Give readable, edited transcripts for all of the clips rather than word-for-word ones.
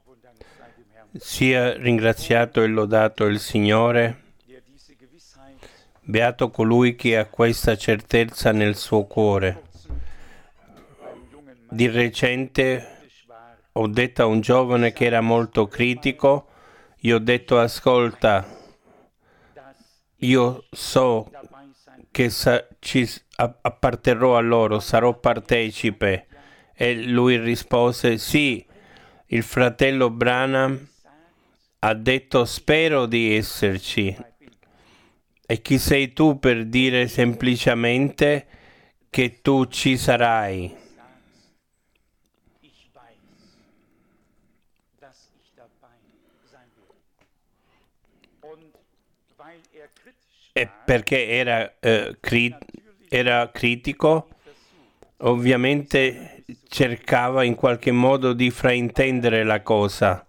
Sia ringraziato e lodato il Signore, beato colui che ha questa certezza nel suo cuore. Di recente ho detto a un giovane che era molto critico, gli ho detto: ascolta, io so che apparterrò a loro, sarò partecipe. E lui rispose: sì, il fratello Branham ha detto spero di esserci. E chi sei tu per dire semplicemente che tu ci sarai? E perché era critico, ovviamente cercava in qualche modo di fraintendere la cosa.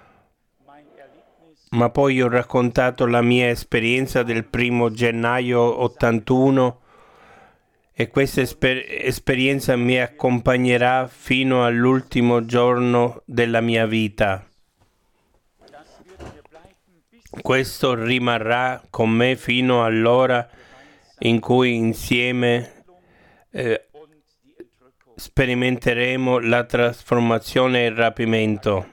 Ma poi ho raccontato la mia esperienza del 1° gennaio 81 e questa esperienza mi accompagnerà fino all'ultimo giorno della mia vita. Questo rimarrà con me fino all'ora in cui insieme sperimenteremo la trasformazione e il rapimento.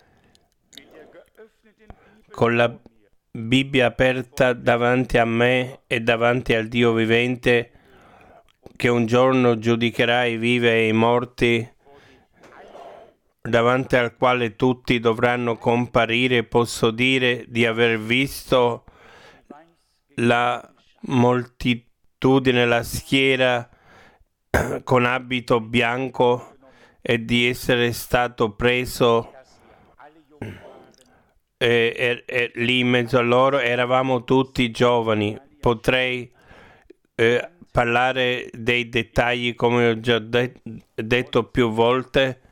Con la Bibbia aperta davanti a me e davanti al Dio vivente, che un giorno giudicherà i vivi e i morti, davanti al quale tutti dovranno comparire, posso dire di aver visto la moltitudine, la schiera con abito bianco e di essere stato preso e lì in mezzo a loro eravamo tutti giovani. Potrei parlare dei dettagli come ho già detto più volte,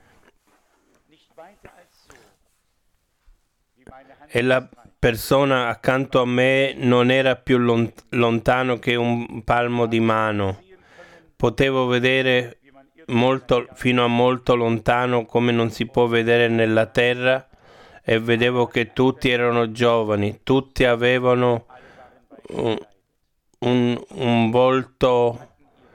e la persona accanto a me non era più lontano che un palmo di mano. Potevo vedere fino a molto lontano, come non si può vedere nella terra, e vedevo che tutti erano giovani, tutti avevano un volto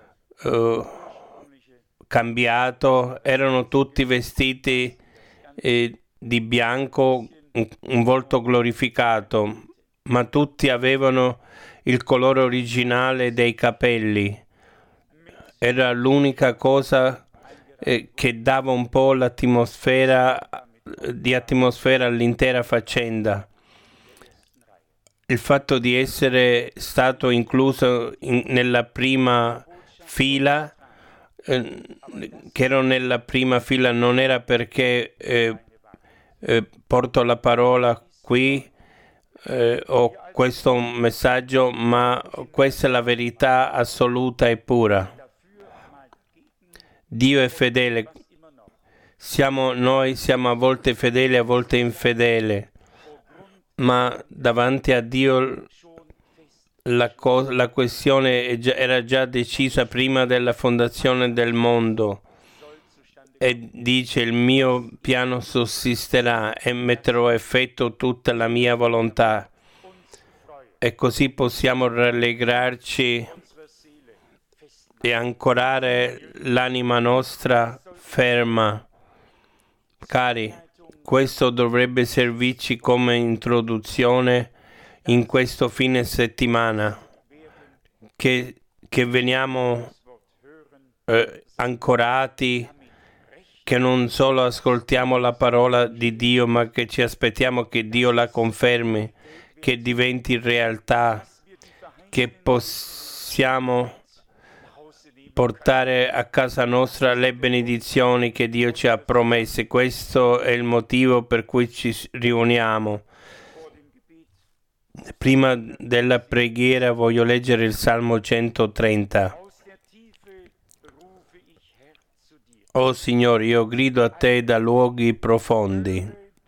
cambiato, erano tutti vestiti di bianco, un volto glorificato, ma tutti avevano il colore originale dei capelli. Era l'unica cosa che dava un po' di atmosfera all'intera faccenda. Il fatto di essere stato incluso nella prima fila, che ero nella prima fila, non era perché porto la parola qui o questo messaggio, ma questa è la verità assoluta e pura. Dio è fedele. Noi siamo a volte fedeli, a volte infedeli, ma davanti a Dio la questione era già decisa prima della fondazione del mondo, e dice: il mio piano sussisterà e metterò a effetto tutta la mia volontà. E così possiamo rallegrarci e ancorare l'anima nostra ferma. Cari, questo dovrebbe servirci come introduzione in questo fine settimana, che veniamo ancorati, che non solo ascoltiamo la parola di Dio, ma che ci aspettiamo che Dio la confermi, che diventi realtà, che possiamo portare a casa nostra le benedizioni che Dio ci ha promesse. Questo è il motivo per cui ci riuniamo. Prima della preghiera voglio leggere il Salmo 130. O Signore, io grido a te da luoghi profondi.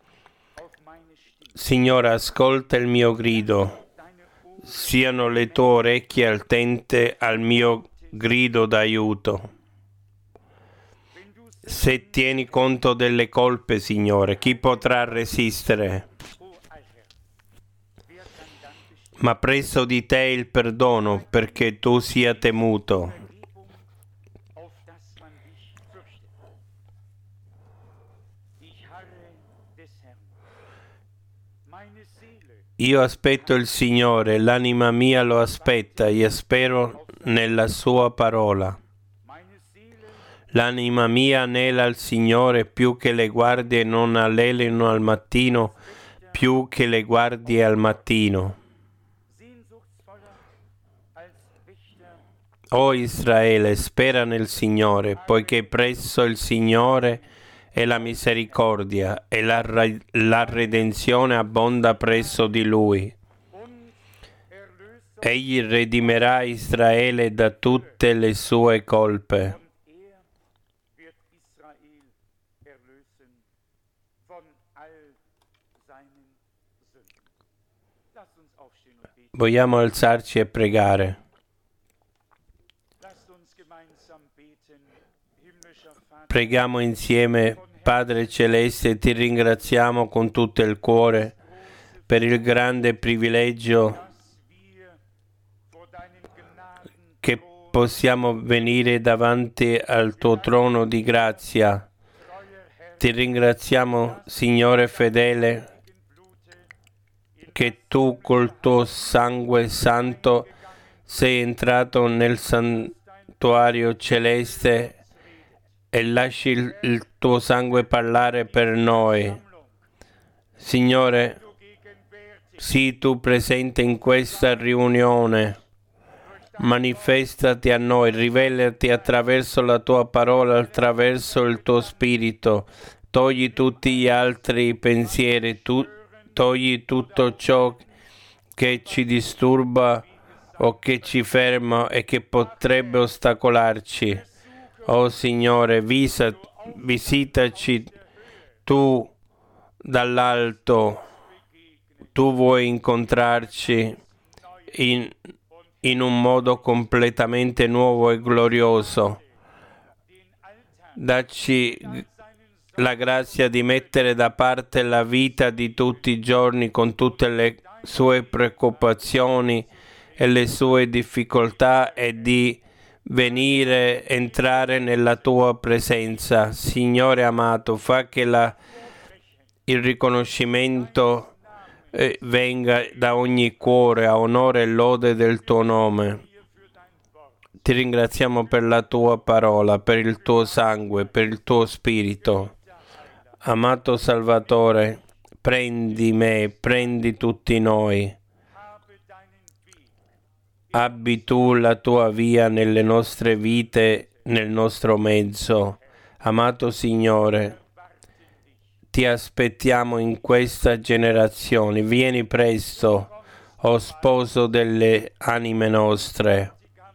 Signore, ascolta il mio grido. Siano le tue orecchie attente al mio grido d'aiuto. Se tieni conto delle colpe, Signore, chi potrà resistere? Ma presso di te il perdono, perché tu sia temuto. Io aspetto il Signore, l'anima mia lo aspetta, io spero nella sua parola. L'anima mia anela al Signore più che le guardie non anelino al mattino, più che le guardie al mattino. O Israele, spera nel Signore, poiché presso il Signore è la misericordia e la redenzione abbonda presso di Lui. Egli redimerà Israele da tutte le sue colpe. Vogliamo alzarci e pregare. Preghiamo insieme. Padre Celeste, ti ringraziamo con tutto il cuore per il grande privilegio che possiamo venire davanti al tuo trono di grazia. Ti ringraziamo, Signore fedele, che tu col tuo sangue santo sei entrato nel santuario celeste e lasci il tuo sangue parlare per noi. Signore, sii tu presente in questa riunione. Manifestati a noi, rivelati attraverso la tua parola, attraverso il tuo spirito. Togli tutti gli altri pensieri, togli tutto ciò che ci disturba o che ci ferma e che potrebbe ostacolarci. Oh Signore, visitaci tu dall'alto. Tu vuoi incontrarci in un modo completamente nuovo e glorioso. Dacci la grazia di mettere da parte la vita di tutti i giorni con tutte le sue preoccupazioni e le sue difficoltà e di entrare nella tua presenza. Signore amato, fa che il riconoscimento venga da ogni cuore a onore e lode del tuo nome. Ti ringraziamo per la tua parola, per il tuo sangue, per il tuo spirito. Amato Salvatore, prendi me, prendi tutti noi. Abbi tu la tua via nelle nostre vite, nel nostro mezzo. Amato Signore, ti aspettiamo in questa generazione. Vieni presto, o sposo delle anime nostre.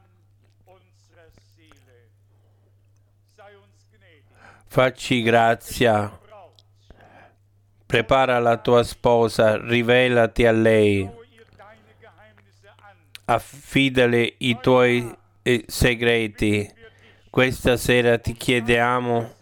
Facci grazia. Prepara la tua sposa, rivelati a lei. Affidale i tuoi segreti. Questa sera ti chiediamo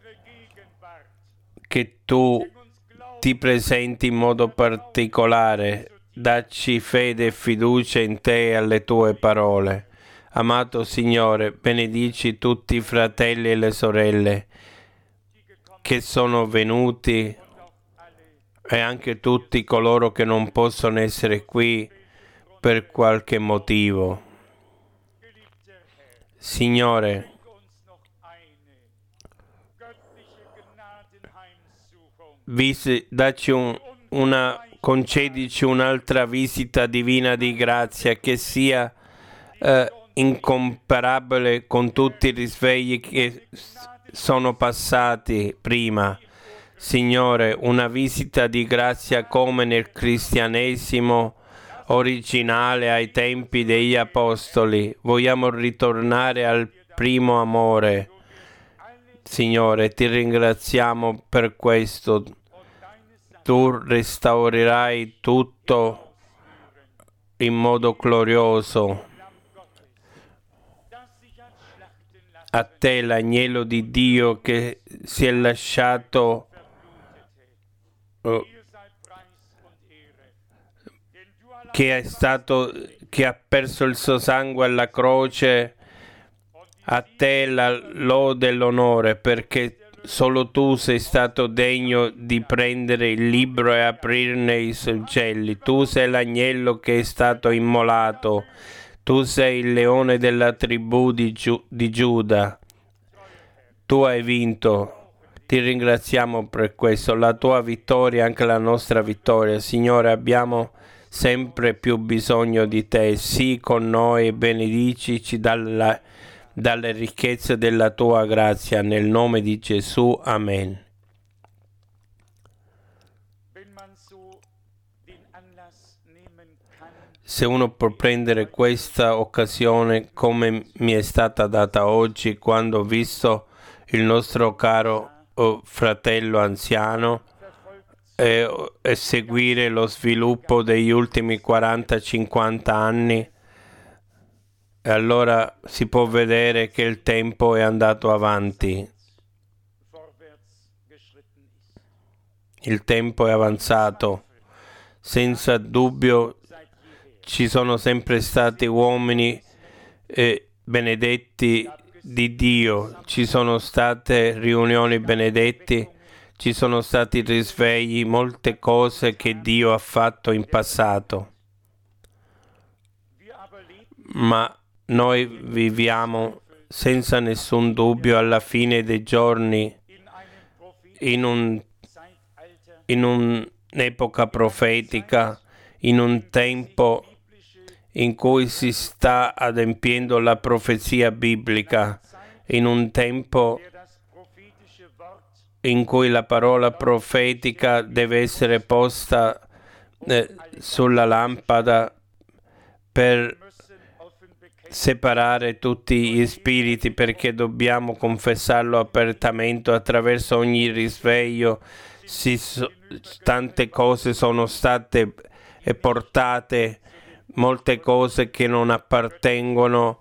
che tu ti presenti in modo particolare. Dacci fede e fiducia in te e alle tue parole. Amato Signore, benedici tutti i fratelli e le sorelle che sono venuti e anche tutti coloro che non possono essere qui per qualche motivo. Signore, concedici un'altra visita divina di grazia che sia incomparabile con tutti i risvegli che sono passati prima. Signore, una visita di grazia come nel cristianesimo originale ai tempi degli apostoli. Vogliamo ritornare al primo amore. Signore, ti ringraziamo per questo. Tu restaurerai tutto in modo glorioso. a te l'agnello di Dio che si è lasciato che ha perso il suo sangue alla croce. A te la lode e l'onore, perché solo tu sei stato degno di prendere il libro e aprirne i suggelli. Tu sei l'agnello che è stato immolato. Tu sei il leone della tribù di Giuda. Tu hai vinto. Ti ringraziamo per questo. La tua vittoria è anche la nostra vittoria. Signore, abbiamo sempre più bisogno di te. Sii con noi e benedicici dalle ricchezze della tua grazia, nel nome di Gesù. Amen. Se uno può prendere questa occasione come mi è stata data oggi, quando ho visto il nostro caro fratello anziano e seguire lo sviluppo degli ultimi 40-50 anni, e allora si può vedere che il tempo è andato avanti. Il tempo è avanzato. Senza dubbio ci sono sempre stati uomini benedetti di Dio, ci sono state riunioni benedetti, ci sono stati risvegli, molte cose che Dio ha fatto in passato. Ma noi viviamo senza nessun dubbio alla fine dei giorni in un'epoca profetica, in un tempo in cui si sta adempiendo la profezia biblica, in un tempo in cui la parola profetica deve essere posta sulla lampada per separare tutti gli spiriti, perché dobbiamo confessarlo apertamente attraverso ogni risveglio. Tante cose sono state portate, molte cose che non appartengono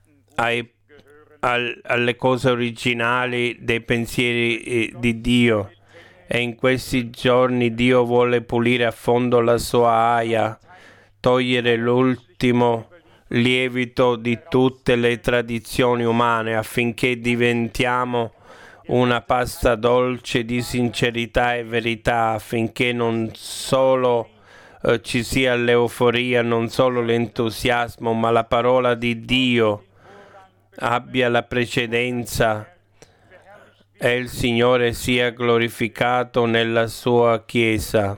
alle cose originali dei pensieri di Dio, e in questi giorni Dio vuole pulire a fondo la sua aia, togliere l'ultimo lievito di tutte le tradizioni umane, affinché diventiamo una pasta dolce di sincerità e verità, affinché non solo ci sia l'euforia, non solo l'entusiasmo, ma la parola di Dio abbia la precedenza e il Signore sia glorificato nella sua Chiesa.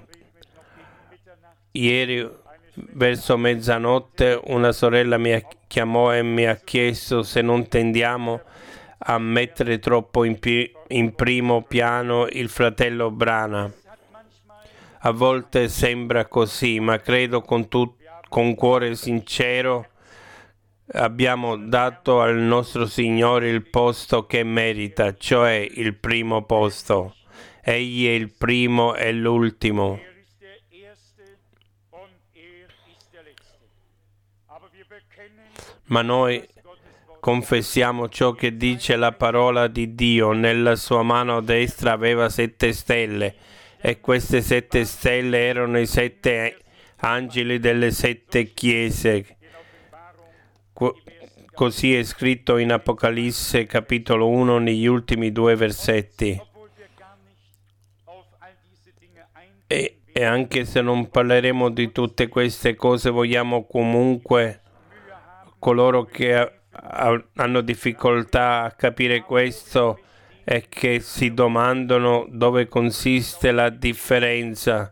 Ieri verso mezzanotte una sorella mi chiamò e mi ha chiesto se non tendiamo a mettere troppo in primo piano il fratello Branham. A volte sembra così, ma credo con cuore sincero abbiamo dato al nostro Signore il posto che merita, cioè il primo posto. Egli è il primo e l'ultimo. Ma noi confessiamo ciò che dice la parola di Dio. Nella sua mano destra aveva 7 stelle, e queste 7 stelle erano i 7 angeli delle 7 chiese. Così è scritto in Apocalisse capitolo 1 negli ultimi 2 versetti. E anche se non parleremo di tutte queste cose, vogliamo comunque, coloro che hanno difficoltà a capire questo e che si domandano dove consiste la differenza.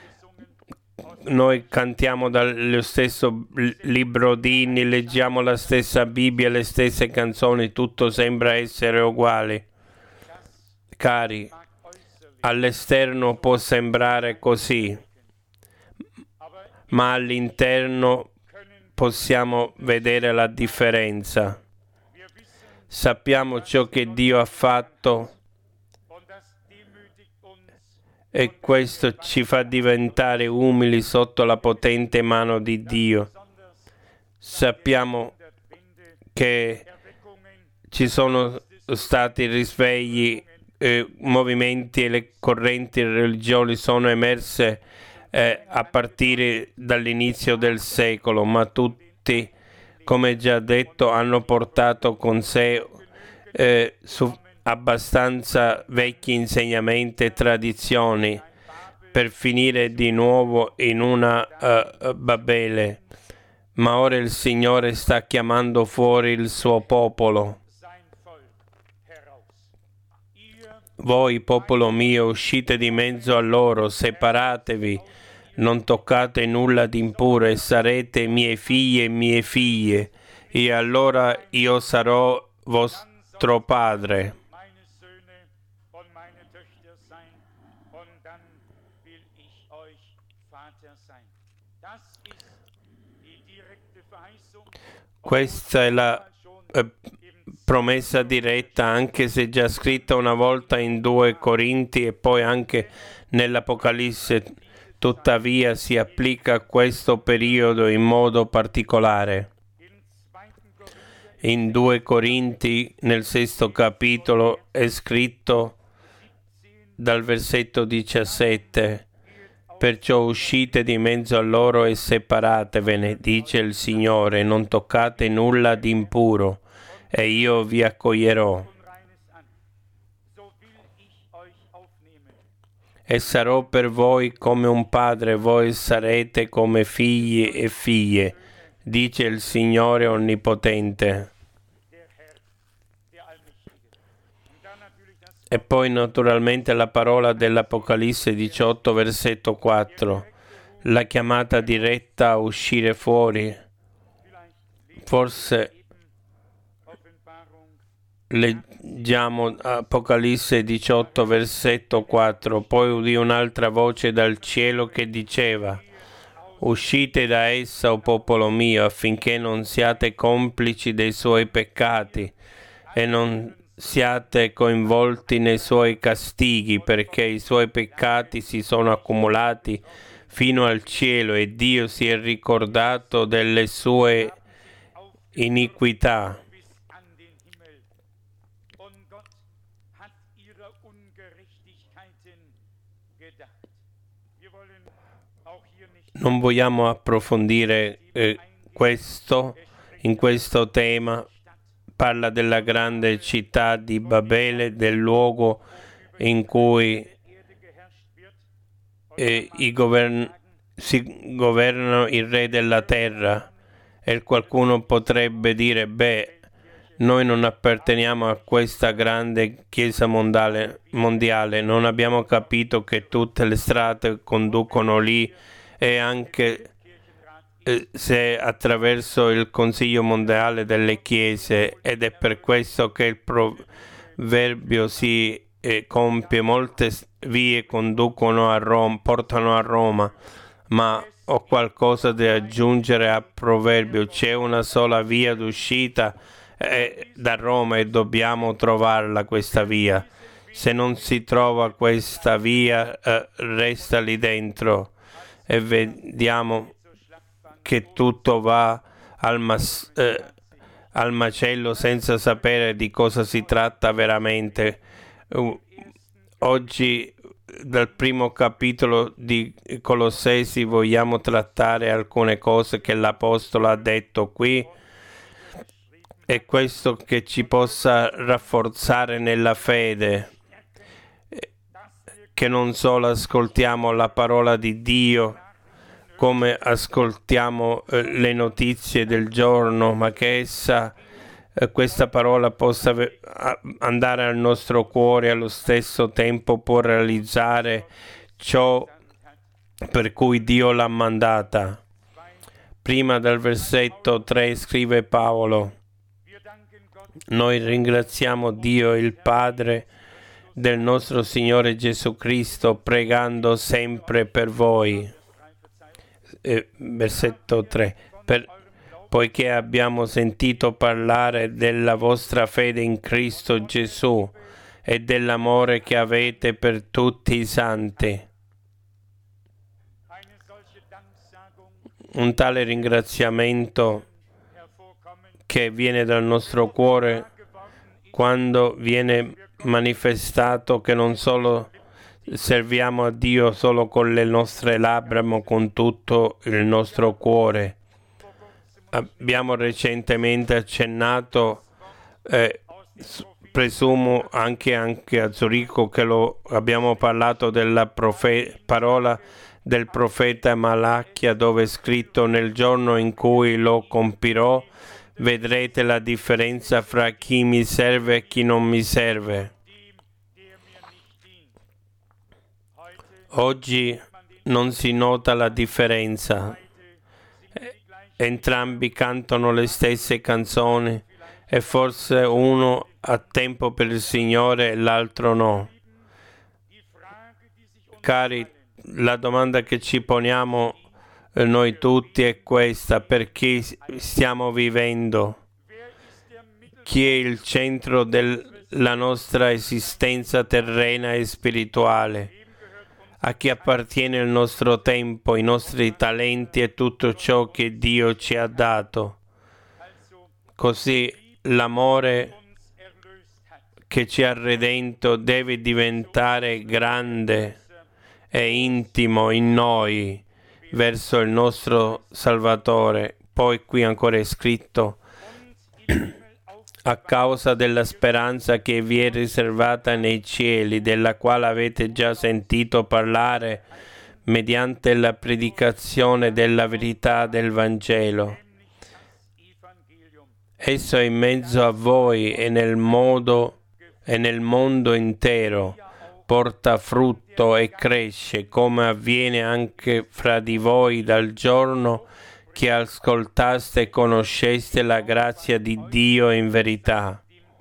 Noi cantiamo dallo stesso libro d'inni, leggiamo la stessa Bibbia, le stesse canzoni, tutto sembra essere uguale. Cari, all'esterno può sembrare così, ma all'interno possiamo vedere la differenza. Sappiamo ciò che Dio ha fatto, e questo ci fa diventare umili sotto la potente mano di Dio. Sappiamo che ci sono stati risvegli, movimenti e le correnti religiose sono emerse a partire dall'inizio del secolo, ma tutti, come già detto, hanno portato con sé abbastanza vecchi insegnamenti e tradizioni per finire di nuovo in una Babele. Ma ora il Signore sta chiamando fuori il suo popolo. Voi, popolo mio, uscite di mezzo a loro, separatevi, non toccate nulla di impuro e sarete miei figli e mie figlie, e allora io sarò vostro padre. Questa è la promessa diretta, anche se già scritta una volta in 2 Corinti e poi anche nell'Apocalisse, tuttavia si applica a questo periodo in modo particolare. In 2 Corinti, nel 6° capitolo, è scritto dal versetto 17: perciò uscite di mezzo a loro e separatevene, dice il Signore, non toccate nulla di impuro, e io vi accoglierò. E sarò per voi come un padre, voi sarete come figli e figlie, dice il Signore Onnipotente. E poi naturalmente la parola dell'Apocalisse 18, versetto 4, la chiamata diretta a uscire fuori. Forse leggiamo Apocalisse 18, versetto 4, poi udì un'altra voce dal cielo che diceva: uscite da essa, o popolo mio, affinché non siate complici dei suoi peccati e non siate coinvolti nei suoi castighi, perché i suoi peccati si sono accumulati fino al cielo e Dio si è ricordato delle sue iniquità. Non vogliamo approfondire questo in questo tema. Parla della grande città di Babele, del luogo in cui si governano i re della terra. E qualcuno potrebbe dire: beh, noi non apparteniamo a questa grande chiesa mondiale, non abbiamo capito che tutte le strade conducono lì, e anche se attraverso il Consiglio mondiale delle chiese, ed è per questo che il proverbio si compie: molte vie conducono a Roma, portano a Roma, ma ho qualcosa da aggiungere al proverbio: c'è una sola via d'uscita da Roma e dobbiamo trovarla questa via. Se non si trova questa via, resta lì dentro e vediamo che tutto va al macello senza sapere di cosa si tratta veramente. Oggi, dal primo capitolo di Colossesi, vogliamo trattare alcune cose che l'Apostolo ha detto qui, e questo che ci possa rafforzare nella fede, che non solo ascoltiamo la parola di Dio come ascoltiamo le notizie del giorno, ma che questa parola possa andare al nostro cuore e allo stesso tempo può realizzare ciò per cui Dio l'ha mandata. Prima del versetto 3 scrive Paolo: noi ringraziamo Dio il Padre del nostro Signore Gesù Cristo, pregando sempre per voi. Versetto 3, poiché abbiamo sentito parlare della vostra fede in Cristo Gesù e dell'amore che avete per tutti i santi. Un tale ringraziamento che viene dal nostro cuore quando viene manifestato che non solo serviamo a Dio solo con le nostre labbra, ma con tutto il nostro cuore. Abbiamo recentemente accennato, presumo anche a Zurigo, che abbiamo parlato della parola del profeta Malachia, dove è scritto: nel giorno in cui lo compirò vedrete la differenza fra chi mi serve e chi non mi serve. Oggi non si nota la differenza. Entrambi cantano le stesse canzoni e forse uno ha tempo per il Signore e l'altro no. Cari, la domanda che ci poniamo noi tutti è questa: per chi stiamo vivendo? Chi è il centro della nostra esistenza terrena e spirituale? A chi appartiene il nostro tempo, i nostri talenti e tutto ciò che Dio ci ha dato? Così l'amore che ci ha redento deve diventare grande e intimo in noi verso il nostro Salvatore. Poi qui ancora è scritto: a causa della speranza che vi è riservata nei cieli, della quale avete già sentito parlare mediante la predicazione della verità del Vangelo. Esso è in mezzo a voi e nel mondo intero porta frutto e cresce, come avviene anche fra di voi dal giorno che ascoltaste e conosceste la grazia di Dio in verità.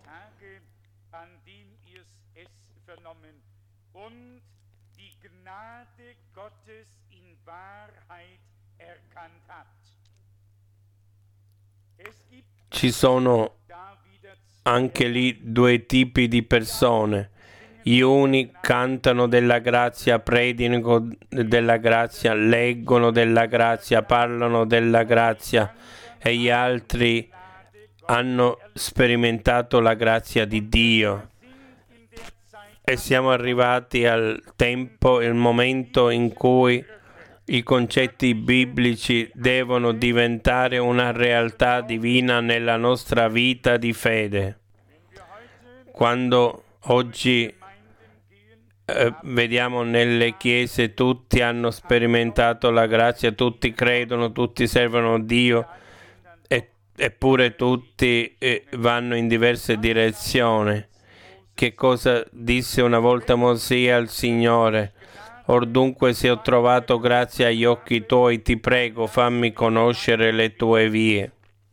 Ci sono anche lì due tipi di persone. Gli uni cantano della grazia, predicano della grazia, leggono della grazia, parlano della grazia, e gli altri hanno sperimentato la grazia di Dio. E siamo arrivati al tempo, il momento in cui i concetti biblici devono diventare una realtà divina nella nostra vita di fede. Quando oggi vediamo nelle chiese tutti hanno sperimentato la grazia, tutti credono, tutti servono Dio, eppure tutti vanno in diverse direzioni. Che cosa disse una volta Mosè al Signore? Or dunque, se ho trovato grazia agli occhi tuoi, ti prego, fammi conoscere le tue vie.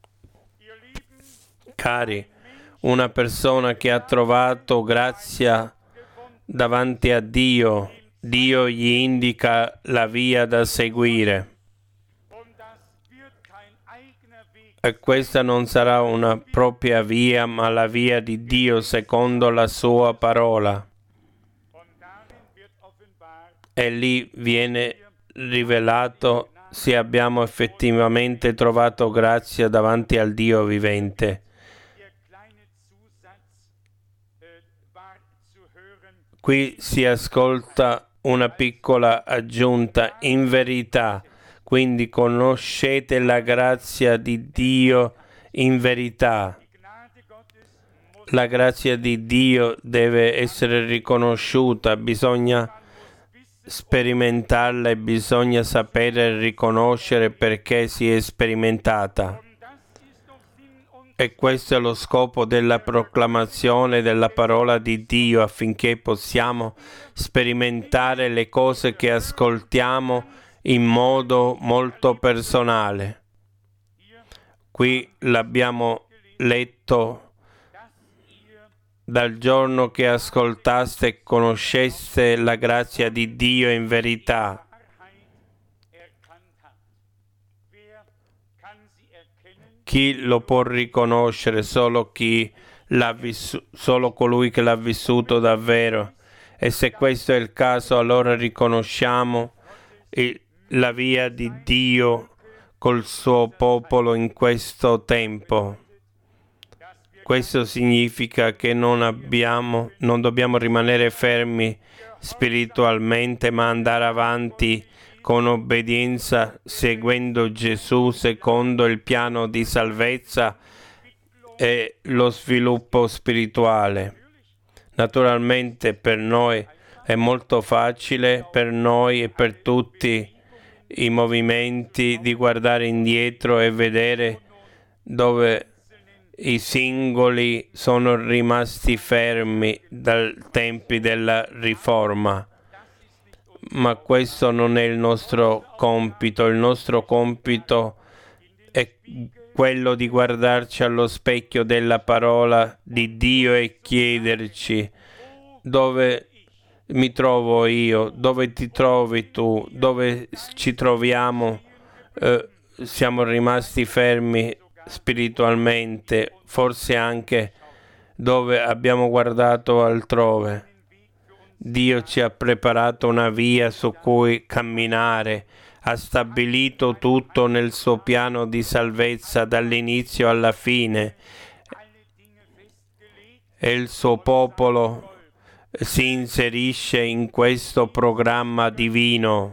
Cari, una persona che ha trovato grazia davanti a Dio, Dio gli indica la via da seguire. E questa non sarà una propria via, ma la via di Dio secondo la sua parola. E lì viene rivelato se abbiamo effettivamente trovato grazia davanti al Dio vivente. Qui si ascolta una piccola aggiunta: in verità. Quindi conoscete la grazia di Dio in verità. La grazia di Dio deve essere riconosciuta, bisogna sperimentarla e bisogna sapere riconoscere perché si è sperimentata. E questo è lo scopo della proclamazione della parola di Dio, affinché possiamo sperimentare le cose che ascoltiamo in modo molto personale. Qui l'abbiamo letto: dal giorno che ascoltaste e conosceste la grazia di Dio in verità. Chi lo può riconoscere? Solo solo colui che l'ha vissuto davvero. E se questo è il caso, allora riconosciamo la via di Dio col suo popolo in questo tempo. Questo significa che non dobbiamo rimanere fermi spiritualmente, ma andare avanti con obbedienza, seguendo Gesù secondo il piano di salvezza e lo sviluppo spirituale. Naturalmente per noi è molto facile, per noi e per tutti i movimenti, di guardare indietro e vedere dove i singoli sono rimasti fermi dai tempi della riforma. Ma questo non è il nostro compito. Il nostro compito è quello di guardarci allo specchio della parola di Dio e chiederci: dove mi trovo io, dove ti trovi tu, dove ci troviamo. Siamo rimasti fermi spiritualmente, forse anche dove abbiamo guardato altrove. Dio ci ha preparato una via su cui camminare, ha stabilito tutto nel suo piano di salvezza dall'inizio alla fine, e il suo popolo si inserisce in questo programma divino.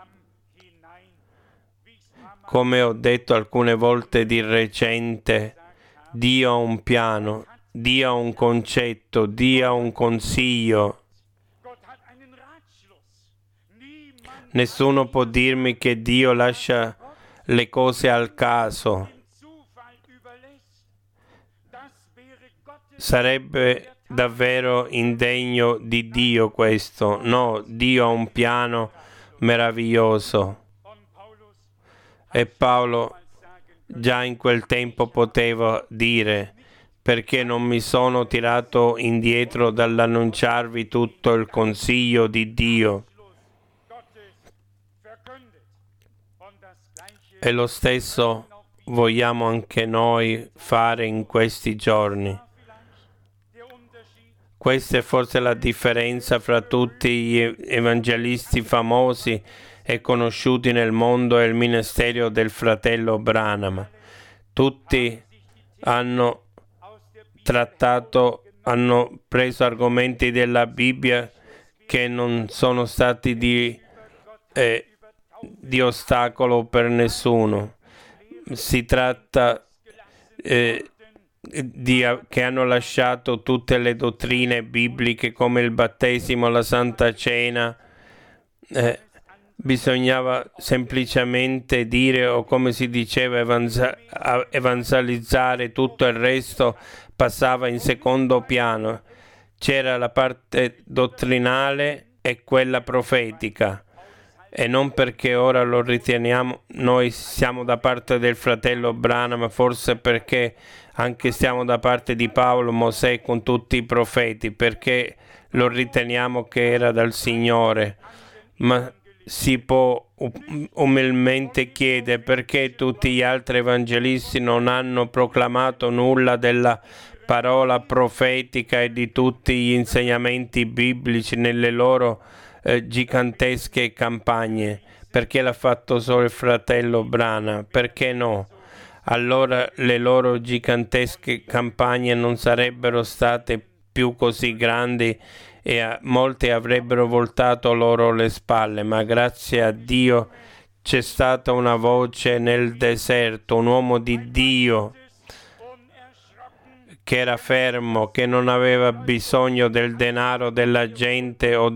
Come ho detto alcune volte di recente, Dio ha un piano, Dio ha un concetto, Dio ha un consiglio. Nessuno può dirmi che Dio lascia le cose al caso. Sarebbe davvero indegno di Dio questo. No, Dio ha un piano meraviglioso. E Paolo già in quel tempo poteva dire: perché non mi sono tirato indietro dall'annunciarvi tutto il consiglio di Dio. E lo stesso vogliamo anche noi fare in questi giorni. Questa è forse la differenza fra tutti gli evangelisti famosi e conosciuti nel mondo e il ministero del fratello Branham. Tutti hanno preso argomenti della Bibbia che non sono stati di ostacolo per nessuno. Si tratta che hanno lasciato tutte le dottrine bibliche come il battesimo, la Santa Cena. Bisognava semplicemente dire, o come si diceva, evangelizzare. Tutto il resto passava in secondo piano. C'era la parte dottrinale e quella profetica. E non perché ora lo riteniamo, noi siamo da parte del fratello Branham, ma forse perché anche stiamo da parte di Paolo, Mosè, con tutti i profeti, perché lo riteniamo che era dal Signore. Ma si può umilmente chiedere perché tutti gli altri evangelisti non hanno proclamato nulla della parola profetica e di tutti gli insegnamenti biblici nelle loro gigantesche campagne. Perché l'ha fatto solo il fratello Branham? Perché no? Allora le loro gigantesche campagne non sarebbero state più così grandi e molti avrebbero voltato loro le spalle, ma grazie a Dio c'è stata una voce nel deserto, un uomo di Dio che era fermo, che non aveva bisogno del denaro della gente o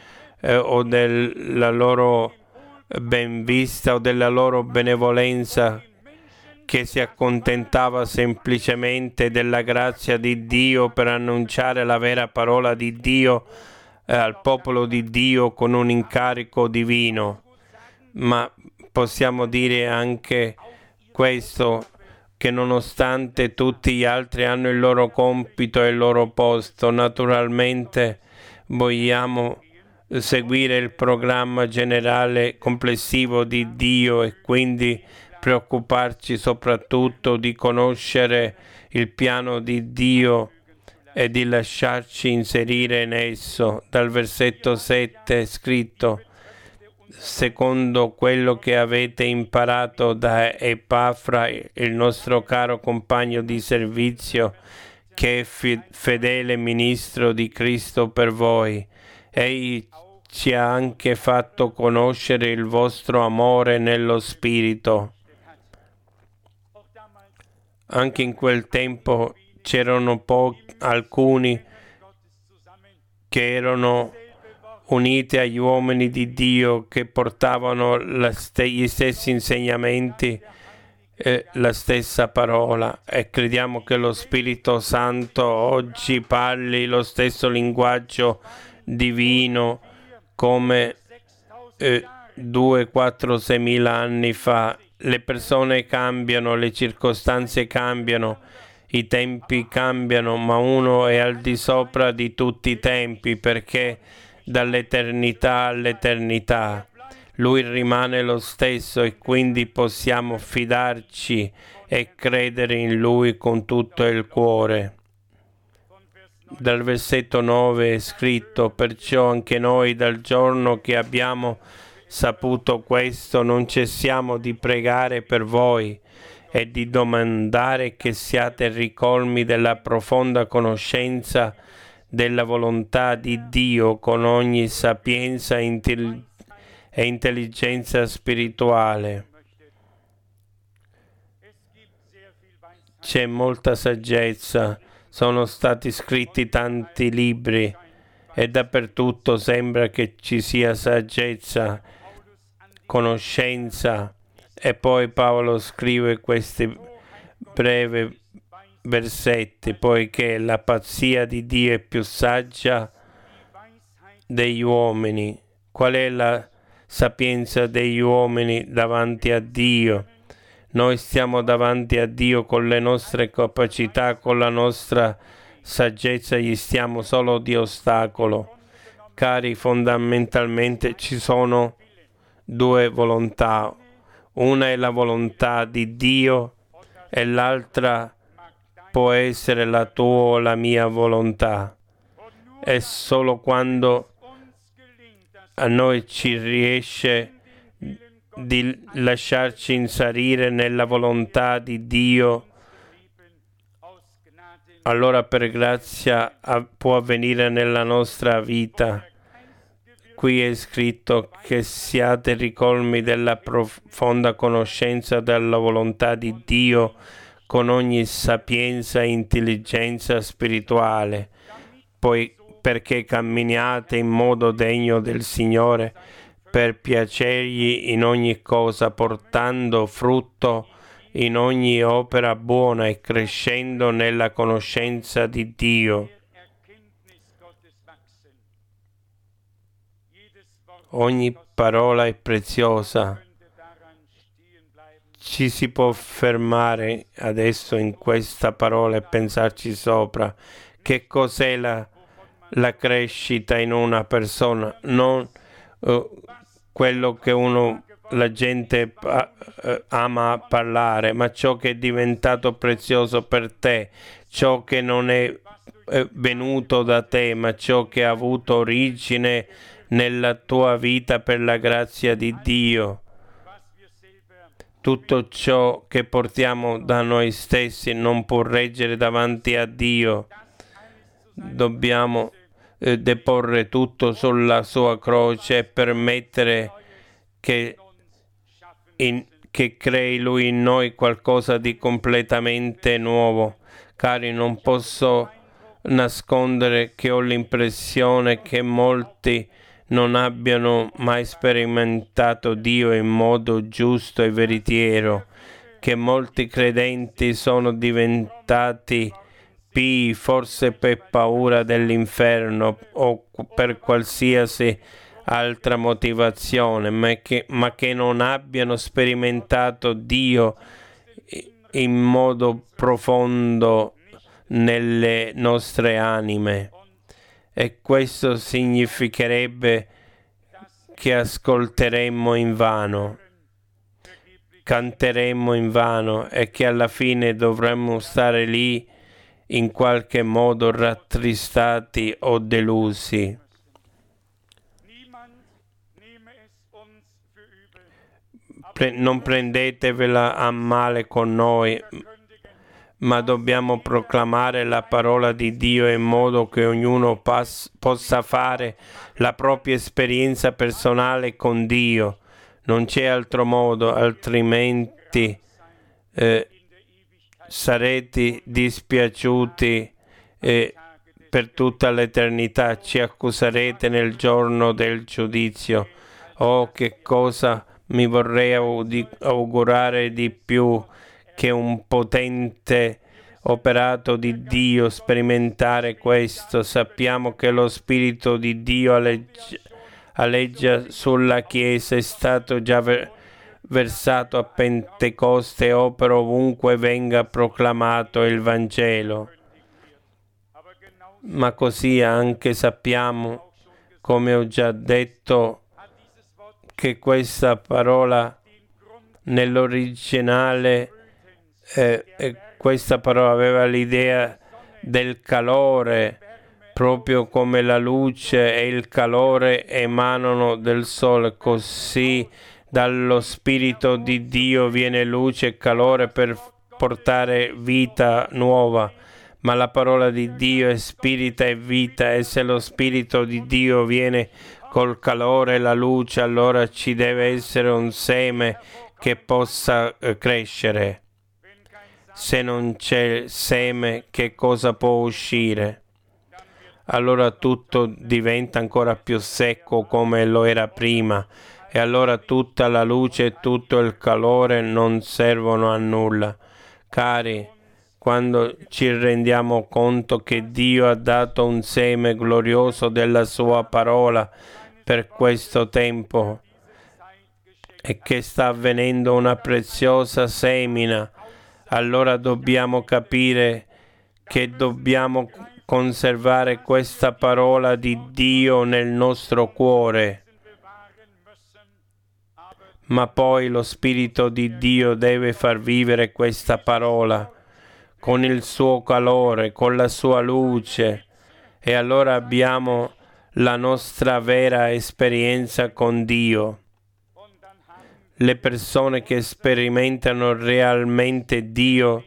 della loro ben vista o della loro benevolenza, che si accontentava semplicemente della grazia di Dio per annunciare la vera parola di Dio al popolo di Dio con un incarico divino. Ma possiamo dire anche questo, che nonostante tutti gli altri hanno il loro compito e il loro posto, naturalmente vogliamo seguire il programma generale complessivo di Dio e quindi preoccuparci soprattutto di conoscere il piano di Dio e di lasciarci inserire in esso. Dal versetto 7 è scritto: secondo quello che avete imparato da Epafra, il nostro caro compagno di servizio, che è fedele ministro di Cristo per voi. Egli ci ha anche fatto conoscere il vostro amore nello Spirito. Anche in quel tempo c'erano alcuni che erano uniti agli uomini di Dio, che portavano gli stessi insegnamenti, la stessa parola, e crediamo che lo Spirito Santo oggi parli lo stesso linguaggio divino come 2, 4, 6.000 anni fa. Le persone cambiano, le circostanze cambiano, i tempi cambiano, ma uno è al di sopra di tutti i tempi, perché dall'eternità all'eternità Lui rimane lo stesso, e quindi possiamo fidarci e credere in Lui con tutto il cuore. Dal versetto 9 è scritto: perciò anche noi, dal giorno che abbiamo saputo questo, non cessiamo di pregare per voi e di domandare che siate ricolmi della profonda conoscenza della volontà di Dio, con ogni sapienza e intelligenza spirituale. C'è molta saggezza, sono stati scritti tanti libri e dappertutto sembra che ci sia saggezza, conoscenza, e poi Paolo scrive questi brevi versetti: poiché la pazzia di Dio è più saggia degli uomini. Qual è la sapienza degli uomini davanti a Dio? Noi stiamo davanti a Dio con le nostre capacità, con la nostra saggezza, gli stiamo solo di ostacolo. Cari, fondamentalmente ci sono due volontà. Una è la volontà di Dio e l'altra può essere la tua o la mia volontà. È solo quando a noi ci riesce di lasciarci inserire nella volontà di Dio, allora per grazia può avvenire nella nostra vita. Qui è scritto che siate ricolmi della profonda conoscenza della volontà di Dio, con ogni sapienza e intelligenza spirituale, poi perché camminiate in modo degno del Signore, per piacergli in ogni cosa, portando frutto in ogni opera buona e crescendo nella conoscenza di Dio. Ogni parola è preziosa. Ci si può fermare adesso in questa parola e pensarci sopra. Che cos'è la crescita in una persona? Non quello che la gente ama parlare, ma ciò che è diventato prezioso per te, ciò che non è venuto da te, ma ciò che ha avuto origine nella tua vita per la grazia di Dio. Tutto ciò che portiamo da noi stessi non può reggere davanti a Dio. Dobbiamo deporre tutto sulla sua croce e permettere che crei Lui in noi qualcosa di completamente nuovo. Cari, non posso nascondere che ho l'impressione che molti non abbiano mai sperimentato Dio in modo giusto e veritiero, che molti credenti sono diventati pii, forse per paura dell'inferno o per qualsiasi altra motivazione, ma che non abbiano sperimentato Dio in modo profondo nelle nostre anime. E questo significherebbe che ascolteremmo in vano, canteremmo in vano, e che alla fine dovremmo stare lì in qualche modo rattristati o delusi. Non prendetevela a male con noi, ma dobbiamo proclamare la parola di Dio in modo che ognuno possa fare la propria esperienza personale con Dio. Non c'è altro modo, altrimenti sarete dispiaciuti per tutta l'eternità, ci accuserete nel giorno del giudizio. Oh, che cosa mi vorrei augurare di più che un potente operato di Dio, sperimentare questo. Sappiamo che lo Spirito di Dio aleggia sulla Chiesa, è stato già versato a Pentecoste e opera ovunque venga proclamato il Vangelo. Ma così anche sappiamo, come ho già detto, che questa parola nell'originale, questa parola aveva l'idea del calore, proprio come la luce e il calore emanano del sole, così dallo Spirito di Dio viene luce e calore per portare vita nuova. Ma la parola di Dio è spirito e vita, e se lo Spirito di Dio viene col calore e la luce, allora ci deve essere un seme che possa crescere. Se non c'è seme, che cosa può uscire? Allora tutto diventa ancora più secco come lo era prima, e allora tutta la luce e tutto il calore non servono a nulla. Cari, quando ci rendiamo conto che Dio ha dato un seme glorioso della sua parola per questo tempo e che sta avvenendo una preziosa semina, allora dobbiamo capire che dobbiamo conservare questa parola di Dio nel nostro cuore. Ma poi lo Spirito di Dio deve far vivere questa parola con il suo calore, con la sua luce, e allora abbiamo la nostra vera esperienza con Dio. Le persone che sperimentano realmente Dio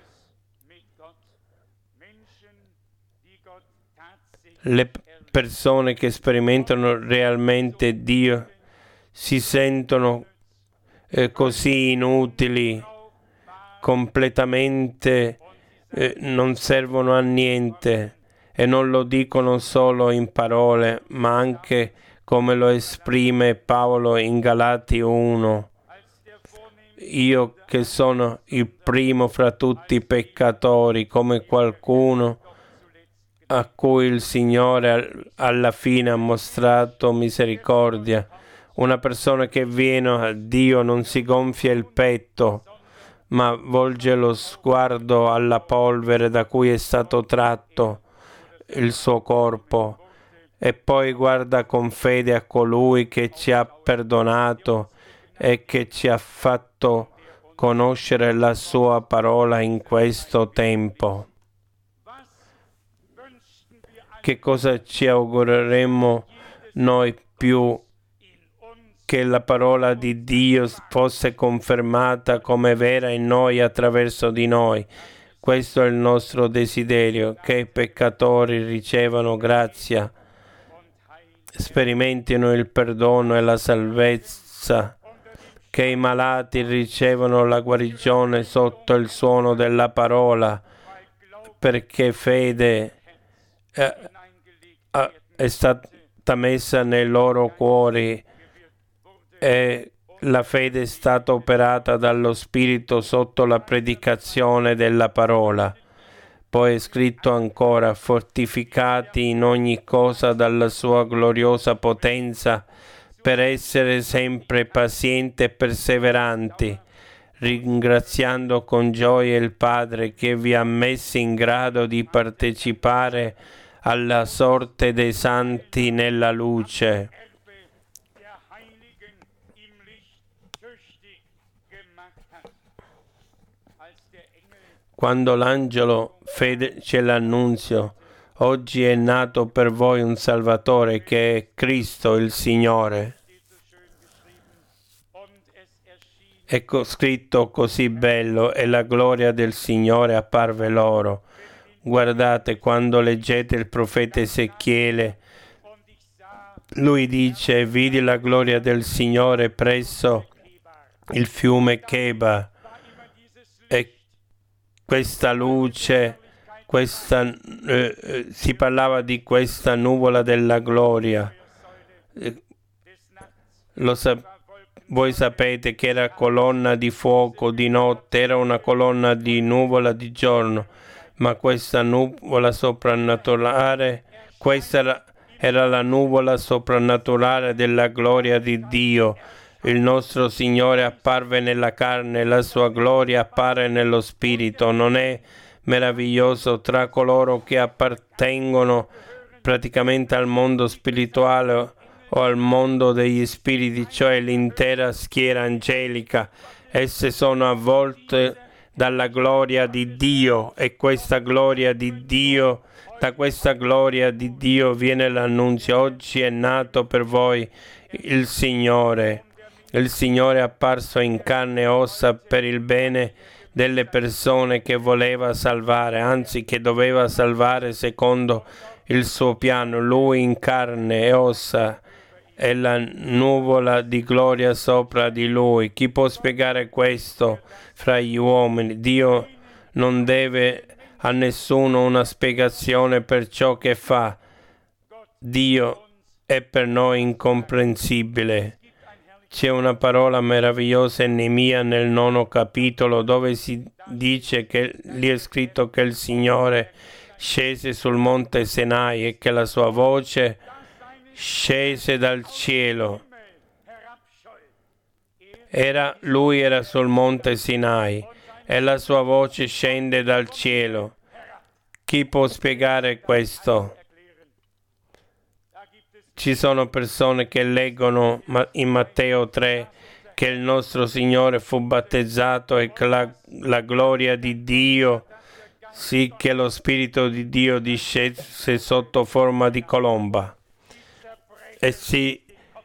si sentono così inutili, completamente non servono a niente, e non lo dicono solo in parole, ma anche come lo esprime Paolo in Galati 1. Io che sono il primo fra tutti i peccatori, come qualcuno a cui il Signore alla fine ha mostrato misericordia. Una persona che viene a Dio non si gonfia il petto, ma volge lo sguardo alla polvere da cui è stato tratto il suo corpo, e poi guarda con fede a colui che ci ha perdonato e che ci ha fatto conoscere la sua parola in questo tempo. Che cosa ci augureremmo noi più che la parola di Dio fosse confermata come vera in noi attraverso di noi? Questo è il nostro desiderio, che i peccatori ricevano grazia, sperimentino il perdono e la salvezza, che i malati ricevano la guarigione sotto il suono della parola, perché fede è stata messa nei loro cuori e la fede è stata operata dallo Spirito sotto la predicazione della parola. Poi è scritto ancora: fortificati in ogni cosa dalla sua gloriosa potenza, per essere sempre pazienti e perseveranti, ringraziando con gioia il Padre che vi ha messi in grado di partecipare alla sorte dei santi nella luce. Quando l'angelo fece l'annunzio: oggi è nato per voi un Salvatore che è Cristo il Signore. Ecco scritto così bello, e la gloria del Signore apparve loro. Guardate, quando leggete il profeta Ezechiele, lui dice: vidi la gloria del Signore presso il fiume Cheba, e questa luce, si parlava di questa nuvola della gloria. Voi sapete che era colonna di fuoco di notte, era una colonna di nuvola di giorno, ma questa nuvola soprannaturale, era la nuvola soprannaturale della gloria di Dio. Il nostro Signore apparve nella carne, la sua gloria appare nello spirito. Non è meraviglioso? Tra coloro che appartengono praticamente al mondo spirituale o al mondo degli spiriti, cioè l'intera schiera angelica, esse sono avvolte dalla gloria di Dio, e questa gloria di Dio, da questa gloria di Dio viene l'annunzio: oggi è nato per voi il Signore. Il Signore è apparso in carne e ossa per il bene delle persone che voleva salvare, anzi che doveva salvare secondo il suo piano. Lui in carne e ossa e la nuvola di gloria sopra di lui. Chi può spiegare questo fra gli uomini? Dio non deve a nessuno una spiegazione per ciò che fa. Dio è per noi incomprensibile. C'è una parola meravigliosa in Neemia nel 9 capitolo, dove si dice che lì è scritto che il Signore scese sul monte Sinai e che la sua voce scese dal cielo. Lui era sul monte Sinai e la sua voce scende dal cielo. Chi può spiegare questo? Ci sono persone che leggono in Matteo 3 che il nostro Signore fu battezzato e che la gloria di Dio, sì, che lo Spirito di Dio discese sotto forma di colomba, e si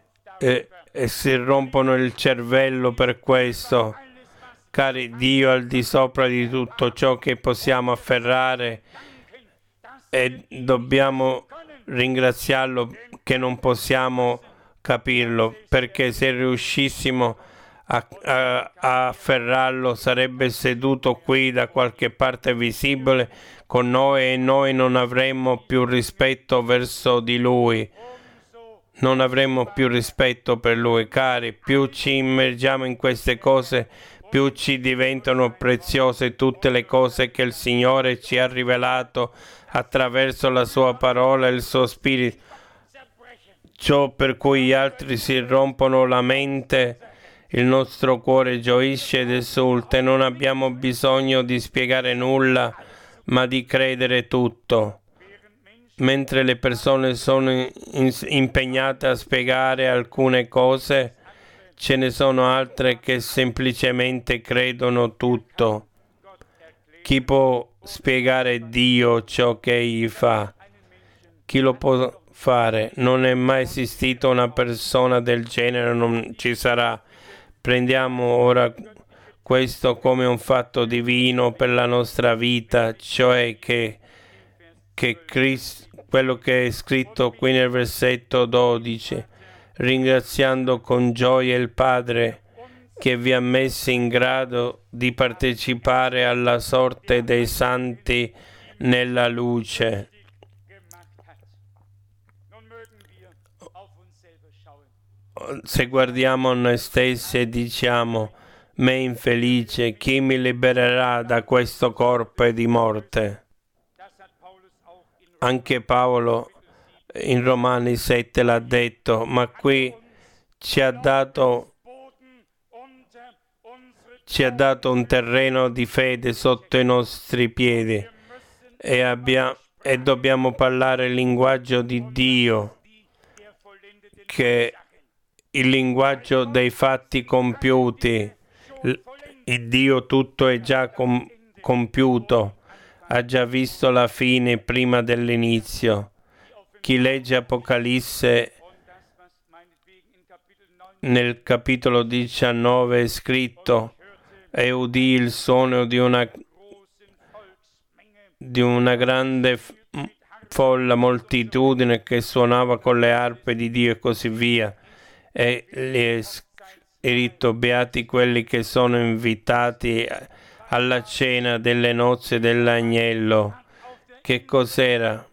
rompono il cervello per questo. Cari, Dio è al di sopra di tutto ciò che possiamo afferrare, e dobbiamo ringraziarlo che non possiamo capirlo, perché se riuscissimo a afferrarlo sarebbe seduto qui da qualche parte visibile con noi, e noi non avremmo più rispetto verso di lui. Non avremmo più rispetto per lui. Cari, più ci immergiamo in queste cose, più ci diventano preziose tutte le cose che il Signore ci ha rivelato attraverso la sua parola e il suo spirito. Ciò per cui gli altri si rompono la mente, il nostro cuore gioisce ed esulte. Non abbiamo bisogno di spiegare nulla, ma di credere tutto. Mentre le persone sono impegnate a spiegare alcune cose, ce ne sono altre che semplicemente credono tutto. Chi può spiegare Dio ciò che egli fa? Chi lo può fare? Non è mai esistita una persona del genere, non ci sarà. Prendiamo ora questo come un fatto divino per la nostra vita, cioè che Cristo, quello che è scritto qui nel versetto 12, ringraziando con gioia il Padre che vi ha messi in grado di partecipare alla sorte dei santi nella luce. Se guardiamo a noi stessi e diciamo: me infelice, chi mi libererà da questo corpo di morte? Anche Paolo in Romani 7 l'ha detto, ma qui ci ha dato un terreno di fede sotto i nostri piedi, e dobbiamo parlare il linguaggio di Dio, che è il linguaggio dei fatti compiuti. Il Dio tutto è già compiuto, ha già visto la fine prima dell'inizio. Chi legge Apocalisse nel capitolo 19 è scritto: e udì il suono di una grande folla moltitudine che suonava con le arpe di Dio e così via. E gli è scritto: beati quelli che sono invitati alla cena delle nozze dell'agnello. Che cos'era?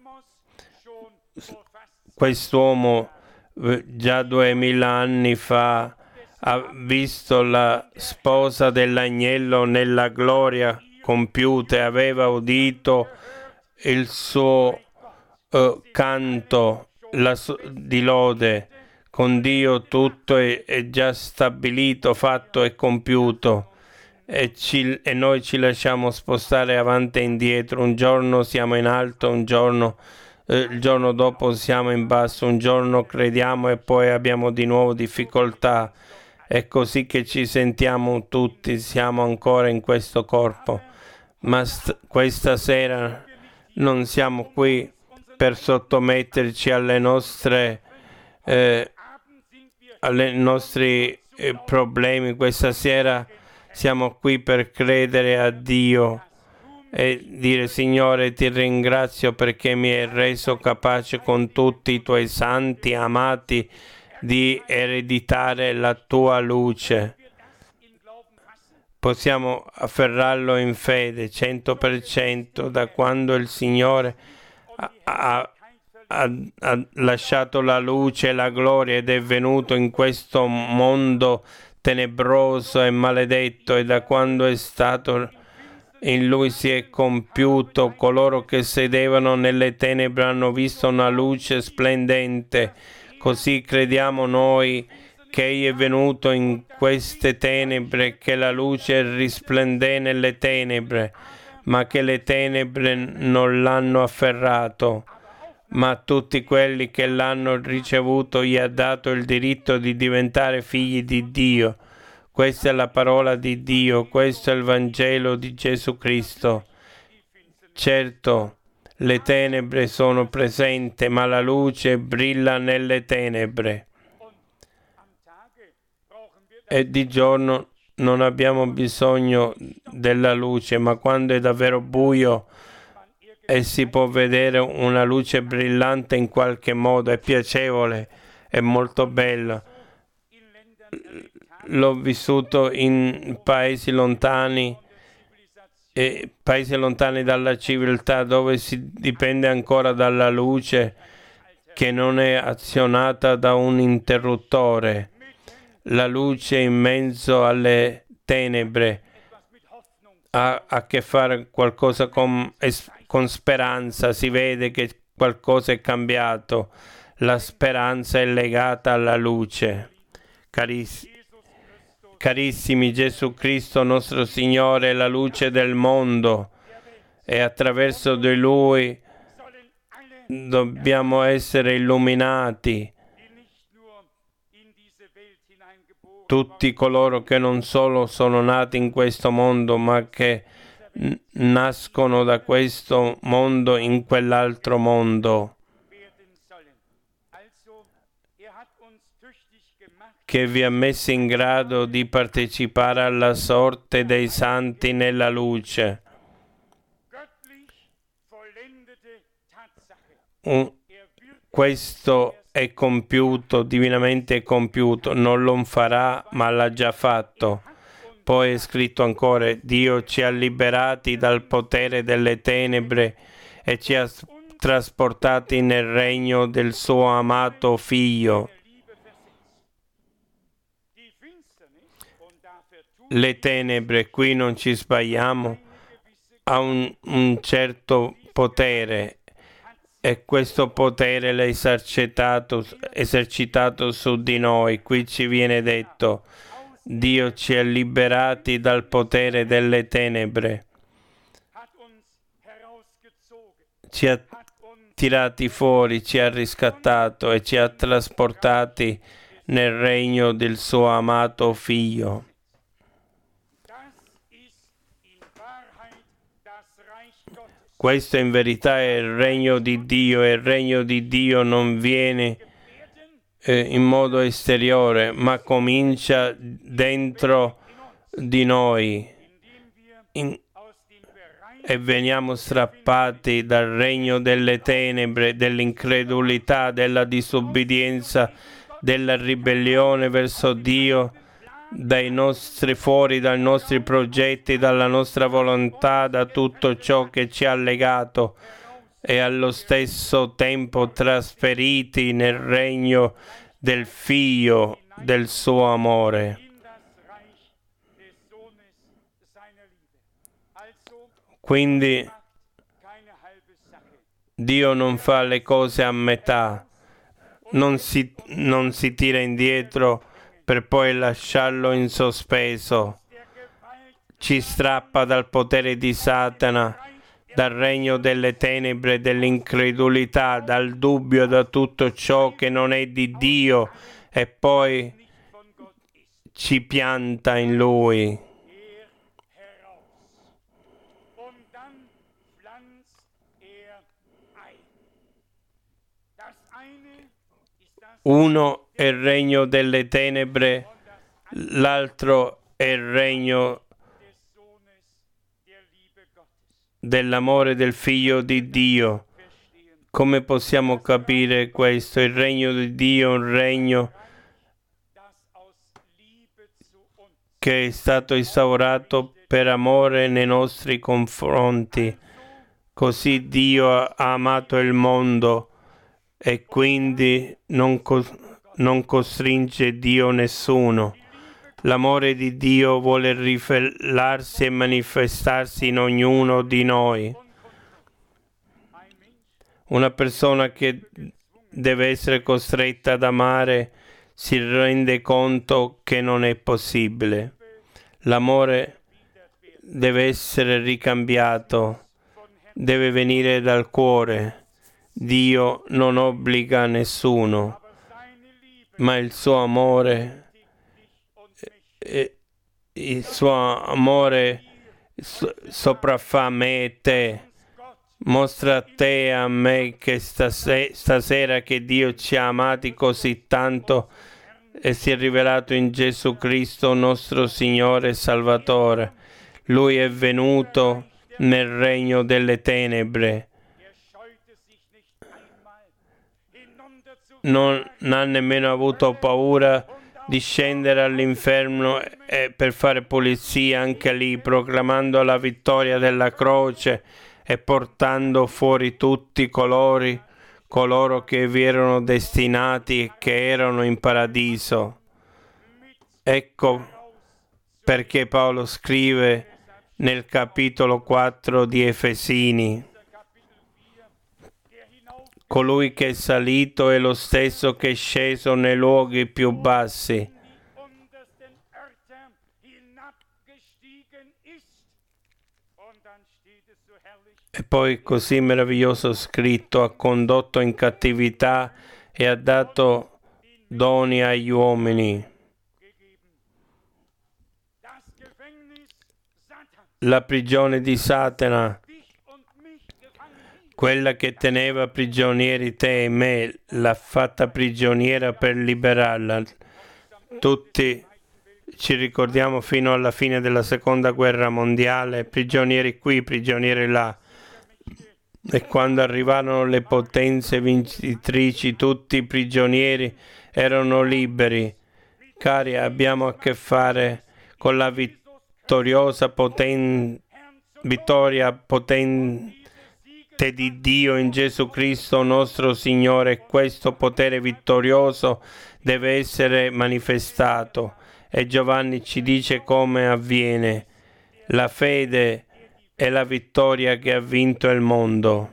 Quest'uomo già 2000 anni fa ha visto la sposa dell'agnello nella gloria compiuta e aveva udito il suo canto di lode. Con Dio tutto è già stabilito, fatto e compiuto, e noi ci lasciamo spostare avanti e indietro. Un giorno siamo in alto, un giorno il giorno dopo siamo in basso, un giorno crediamo e poi abbiamo di nuovo difficoltà. È così che ci sentiamo tutti, siamo ancora in questo corpo. Ma questa sera non siamo qui per sottometterci alle nostri problemi. Questa sera siamo qui per credere a Dio e dire: Signore, ti ringrazio perché mi hai reso capace con tutti i tuoi santi amati di ereditare la tua luce. Possiamo afferrarlo in fede 100% da quando il Signore ha lasciato la luce e la gloria ed è venuto in questo mondo tenebroso e maledetto, e da quando è stato in lui si è compiuto. Coloro che sedevano nelle tenebre hanno visto una luce splendente. Così crediamo noi che Egli è venuto in queste tenebre, che la luce risplende nelle tenebre, ma che le tenebre non l'hanno afferrato. Ma a tutti quelli che l'hanno ricevuto gli ha dato il diritto di diventare figli di Dio. Questa è la parola di Dio, questo è il Vangelo di Gesù Cristo. Certo, le tenebre sono presenti, ma la luce brilla nelle tenebre. E di giorno non abbiamo bisogno della luce, ma quando è davvero buio e si può vedere una luce brillante in qualche modo, è piacevole, è molto bella. L'ho vissuto in paesi lontani dalla civiltà, dove si dipende ancora dalla luce che non è azionata da un interruttore. La luce in mezzo alle tenebre ha a che fare qualcosa con speranza. Si vede che qualcosa è cambiato. La speranza è legata alla luce. Carissimi, Gesù Cristo nostro Signore è la luce del mondo, e attraverso di Lui dobbiamo essere illuminati. Tutti coloro che non solo sono nati in questo mondo, ma che nascono da questo mondo in quell'altro mondo, che vi ha messi in grado di partecipare alla sorte dei santi nella luce. Questo è compiuto, divinamente compiuto, non lo farà, ma l'ha già fatto. Poi è scritto ancora: Dio ci ha liberati dal potere delle tenebre e ci ha trasportati nel regno del suo amato Figlio. Le tenebre, qui non ci sbagliamo, ha un certo potere, e questo potere l'ha esercitato su di noi. Qui ci viene detto: Dio ci ha liberati dal potere delle tenebre, ci ha tirati fuori, ci ha riscattato e ci ha trasportati nel regno del suo amato Figlio. Questo in verità è il regno di Dio, e il regno di Dio non viene in modo esteriore, ma comincia dentro di noi e veniamo strappati dal regno delle tenebre, dell'incredulità, della disobbedienza, della ribellione verso Dio, fuori dai nostri progetti, dalla nostra volontà, da tutto ciò che ci ha legato e allo stesso tempo trasferiti nel regno del Figlio del suo amore. Quindi Dio non fa le cose a metà, non si tira indietro per poi lasciarlo in sospeso. Ci strappa dal potere di Satana, dal regno delle tenebre, dell'incredulità, dal dubbio, da tutto ciò che non è di Dio e poi ci pianta in Lui. Uno è il regno delle tenebre, l'altro è il regno dell'amore del Figlio di Dio. Come possiamo capire questo? Il regno di Dio è un regno che è stato instaurato per amore nei nostri confronti. Così Dio ha amato il mondo e quindi non costringe Dio nessuno. L'amore di Dio vuole rivelarsi e manifestarsi in ognuno di noi. Una persona che deve essere costretta ad amare si rende conto che non è possibile. L'amore deve essere ricambiato, deve venire dal cuore. Dio non obbliga nessuno, ma il suo amore sopraffa me e te. Mostra a te e a me che stasera che Dio ci ha amati così tanto e si è rivelato in Gesù Cristo nostro Signore e Salvatore. Lui è venuto nel regno delle tenebre. Non ha nemmeno avuto paura di scendere all'inferno per fare pulizia anche lì, proclamando la vittoria della croce e portando fuori tutti coloro che vi erano destinati e che erano in paradiso. Ecco perché Paolo scrive nel capitolo 4 di Efesini: colui che è salito è lo stesso che è sceso nei luoghi più bassi. E poi così meraviglioso scritto: ha condotto in cattività e ha dato doni agli uomini. La prigione di Satana, quella che teneva prigionieri te e me, l'ha fatta prigioniera per liberarla. Tutti ci ricordiamo fino alla fine della Seconda Guerra Mondiale, prigionieri qui, prigionieri là. E quando arrivarono le potenze vincitrici, tutti i prigionieri erano liberi. Cari, abbiamo a che fare con la vittoria potente di Dio in Gesù Cristo nostro Signore. Questo potere vittorioso deve essere manifestato e Giovanni ci dice come avviene. La fede è la vittoria che ha vinto il mondo.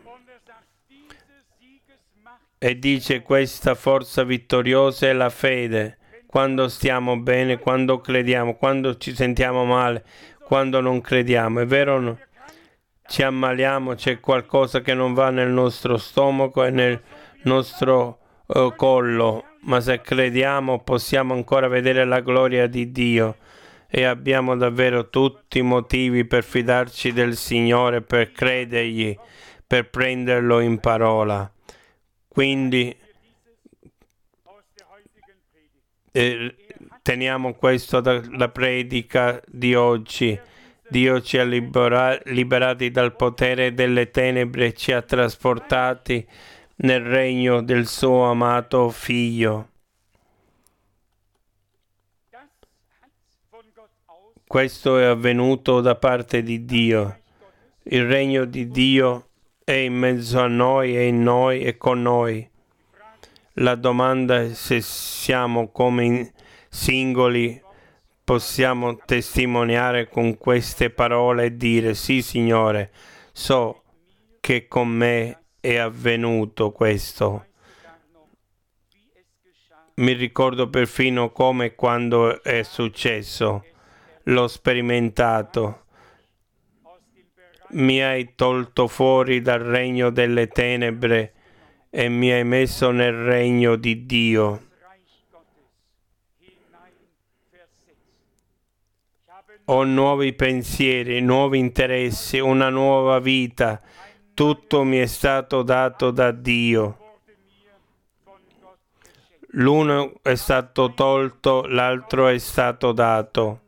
E dice questa forza vittoriosa è la fede. Quando stiamo bene, quando crediamo, quando ci sentiamo male, quando non crediamo. È vero? No? Ci ammaliamo, c'è qualcosa che non va nel nostro stomaco e nel nostro collo, ma se crediamo possiamo ancora vedere la gloria di Dio e abbiamo davvero tutti i motivi per fidarci del Signore, per credergli, per prenderlo in parola. Quindi teniamo questo dalla predica di oggi. Dio ci ha liberati dal potere delle tenebre e ci ha trasportati nel regno del suo amato Figlio. Questo è avvenuto da parte di Dio. Il regno di Dio è in mezzo a noi, è in noi e con noi. La domanda è se siamo come singoli possiamo testimoniare con queste parole e dire: sì, Signore, so che con me è avvenuto questo. Mi ricordo perfino come quando è successo. L'ho sperimentato. Mi hai tolto fuori dal regno delle tenebre e mi hai messo nel regno di Dio. Ho nuovi pensieri, nuovi interessi, una nuova vita. Tutto mi è stato dato da Dio. L'uno è stato tolto, l'altro è stato dato.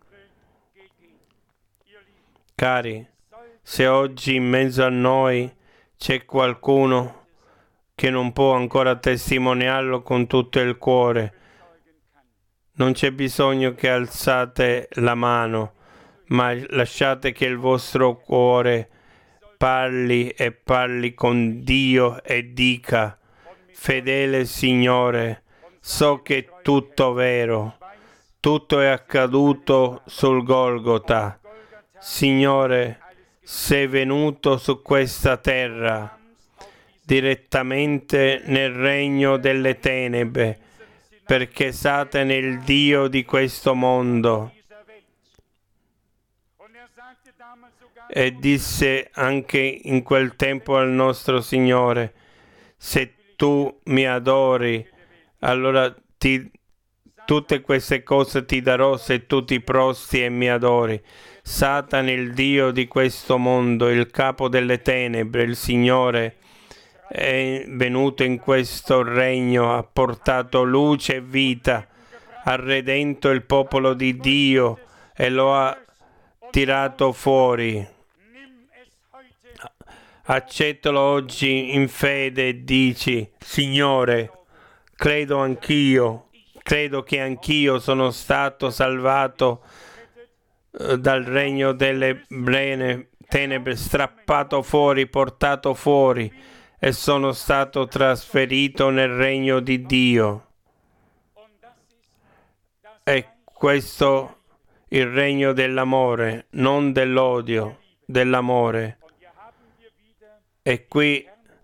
Cari, se oggi in mezzo a noi c'è qualcuno che non può ancora testimoniarlo con tutto il cuore, non c'è bisogno che alzate la mano, ma lasciate che il vostro cuore parli e parli con Dio e dica: fedele Signore, so che è tutto vero, tutto è accaduto sul Golgota. Signore, sei venuto su questa terra direttamente nel regno delle tenebre, perché Satana è il Dio di questo mondo. E disse anche in quel tempo al nostro Signore: se tu mi adori, allora tutte queste cose ti darò se tu ti prosti e mi adori. Satana, il Dio di questo mondo, il capo delle tenebre, il Signore, è venuto in questo regno, ha portato luce e vita, ha redento il popolo di Dio e lo ha tirato fuori. Accettalo oggi in fede e dici: Signore, credo anch'io, credo che anch'io sono stato salvato dal regno delle tenebre, strappato fuori, portato fuori e sono stato trasferito nel regno di Dio. E questo il regno dell'amore, non dell'odio, dell'amore. E qui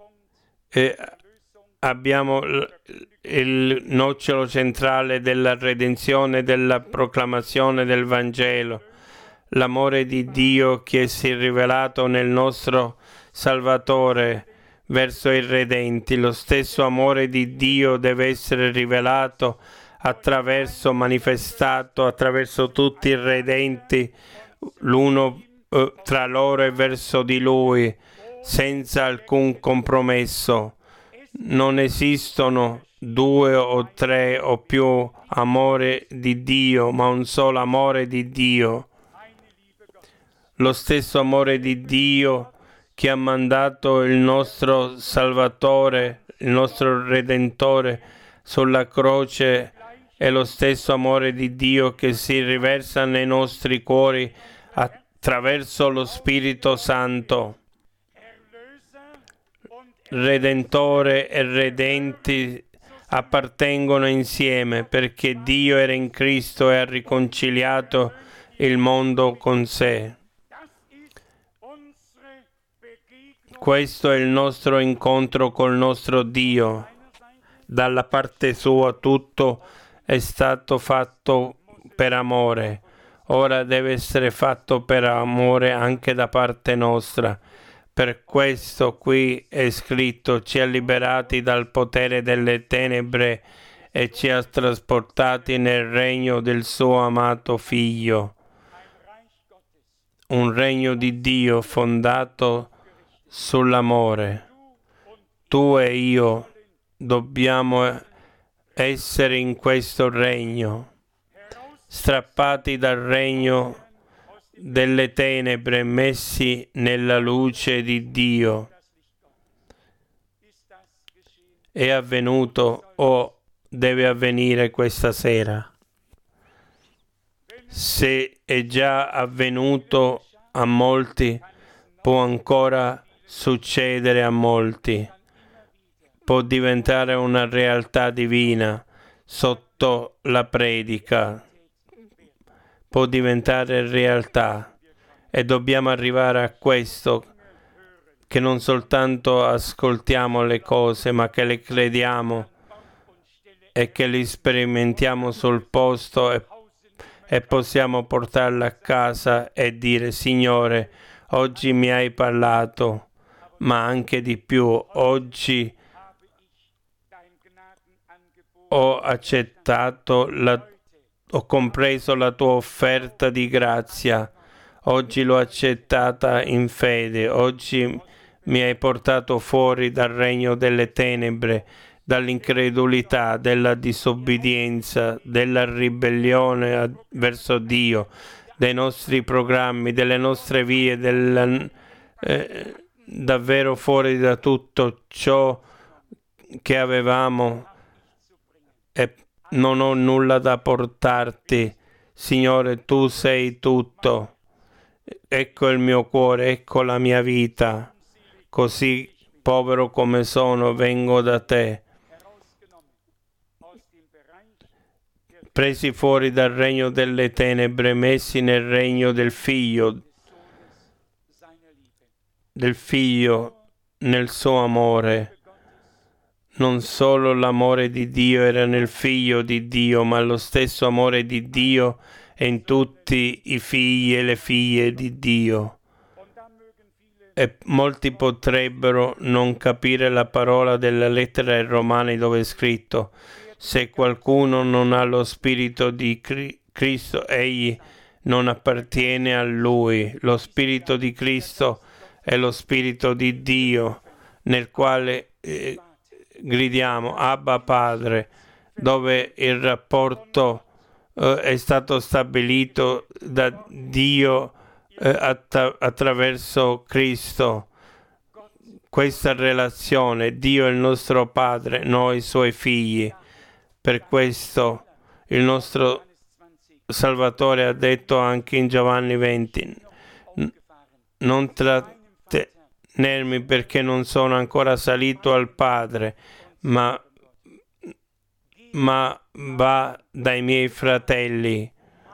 abbiamo il nocciolo centrale della redenzione, della proclamazione del Vangelo, l'amore di Dio che si è rivelato nel nostro Salvatore verso i redenti. Lo stesso amore di Dio deve essere rivelato manifestato attraverso tutti i redenti, l'uno tra loro e verso di Lui, senza alcun compromesso. Non esistono due o tre o più amore di Dio, ma un solo amore di Dio. Lo stesso amore di Dio che ha mandato il nostro Salvatore, il nostro Redentore sulla croce, è lo stesso amore di Dio che si riversa nei nostri cuori attraverso lo Spirito Santo. Redentore e redenti appartengono insieme perché Dio era in Cristo e ha riconciliato il mondo con sé. Questo è il nostro incontro col nostro Dio. Dalla parte sua tutto è stato fatto per amore. Ora deve essere fatto per amore anche da parte nostra. Per questo qui è scritto: ci ha liberati dal potere delle tenebre e ci ha trasportati nel regno del suo amato Figlio. Un regno di Dio fondato sull'amore. Tu e io dobbiamo essere in questo regno, strappati dal regno delle tenebre, messi nella luce di Dio. È avvenuto o deve avvenire questa sera? Se è già avvenuto a molti, può ancora succedere a molti. Può diventare una realtà divina sotto la predica. Può diventare realtà. E dobbiamo arrivare a questo, che non soltanto ascoltiamo le cose, ma che le crediamo e che le sperimentiamo sul posto e possiamo portarle a casa e dire: Signore, oggi mi hai parlato, ma anche di più, oggi ho accettato, ho compreso la tua offerta di grazia, oggi l'ho accettata in fede, oggi mi hai portato fuori dal regno delle tenebre, dall'incredulità, della disobbedienza, della ribellione verso Dio, dei nostri programmi, delle nostre vie, davvero fuori da tutto ciò che avevamo e non ho nulla da portarti. Signore, tu sei tutto. Ecco il mio cuore, ecco la mia vita. Così povero come sono, vengo da te. Presi fuori dal regno delle tenebre, messi nel regno del Figlio nel suo amore. Non solo l'amore di Dio era nel Figlio di Dio, ma lo stesso amore di Dio è in tutti i figli e le figlie di Dio. E molti potrebbero non capire la parola della lettera ai Romani dove è scritto: se qualcuno non ha lo Spirito di Cristo, egli non appartiene a Lui. Lo Spirito di Cristo è lo Spirito di Dio, nel quale gridiamo Abba Padre, dove il rapporto è stato stabilito da Dio attraverso Cristo. Questa relazione, Dio è il nostro Padre, noi Suoi figli. Per questo il nostro Salvatore ha detto anche in Giovanni 20: non trattenermi perché non sono ancora salito al Padre, ma va dai miei fratelli.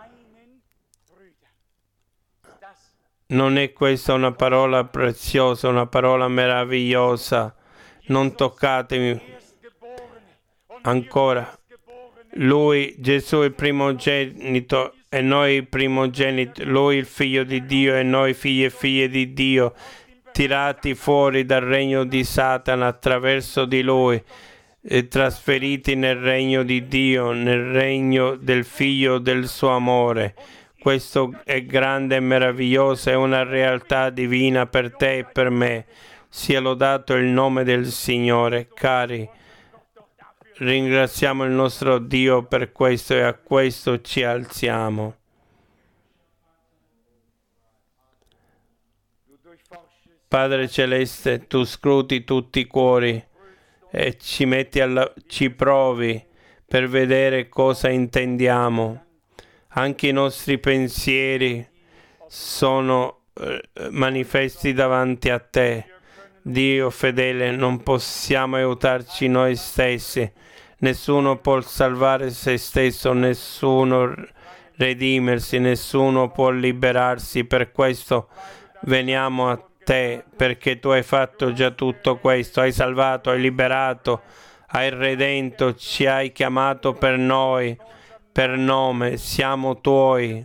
Non è questa una parola preziosa, una parola meravigliosa? Non toccatemi ancora. Lui, Gesù, il primogenito e noi i primogeniti, Lui il Figlio di Dio e noi figli e figlie di Dio, tirati fuori dal regno di Satana attraverso di Lui, e trasferiti nel regno di Dio, nel regno del Figlio del suo amore. Questo è grande e meraviglioso, è una realtà divina per te e per me. Sia lodato il nome del Signore. Cari, ringraziamo il nostro Dio per questo e a questo ci alziamo. Padre Celeste, tu scruti tutti i cuori e ci provi per vedere cosa intendiamo. Anche i nostri pensieri sono manifesti davanti a te. Dio fedele, non possiamo aiutarci noi stessi. Nessuno può salvare se stesso, nessuno redimersi, nessuno può liberarsi. Per questo veniamo a te, perché tu hai fatto già tutto questo. Hai salvato, hai liberato, hai redento, ci hai chiamato per noi. Per nome, siamo tuoi.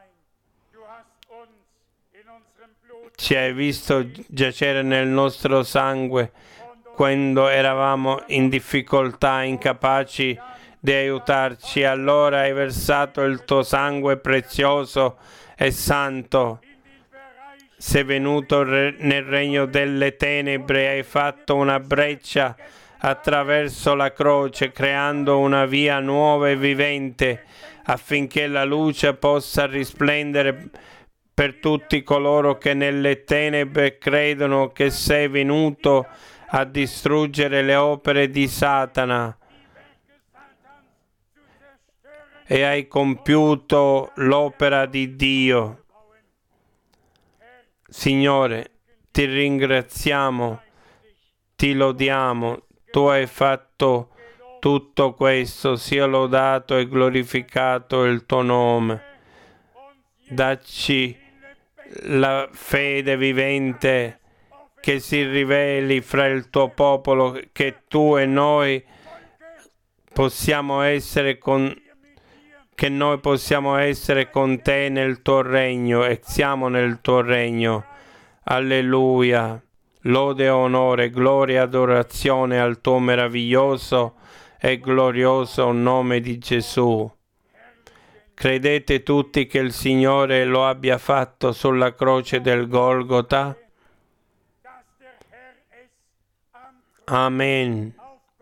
Ci hai visto giacere nel nostro sangue quando eravamo in difficoltà, incapaci di aiutarci. Allora hai versato il tuo sangue prezioso e santo. Sei venuto nel regno delle tenebre, hai fatto una breccia attraverso la croce, creando una via nuova e vivente, affinché la luce possa risplendere per tutti coloro che nelle tenebre credono che sei venuto a distruggere le opere di Satana e hai compiuto l'opera di Dio. Signore, ti ringraziamo, ti lodiamo, tu hai fatto tutto questo, sia lodato e glorificato il tuo nome. Dacci la fede vivente che si riveli fra il tuo popolo, che tu e noi possiamo essere che noi possiamo essere con te nel tuo regno e siamo nel tuo regno. Alleluia. Lode, onore, gloria e adorazione al tuo meraviglioso e glorioso nome di Gesù. Credete tutti che il Signore lo abbia fatto sulla croce del Golgota? Amen.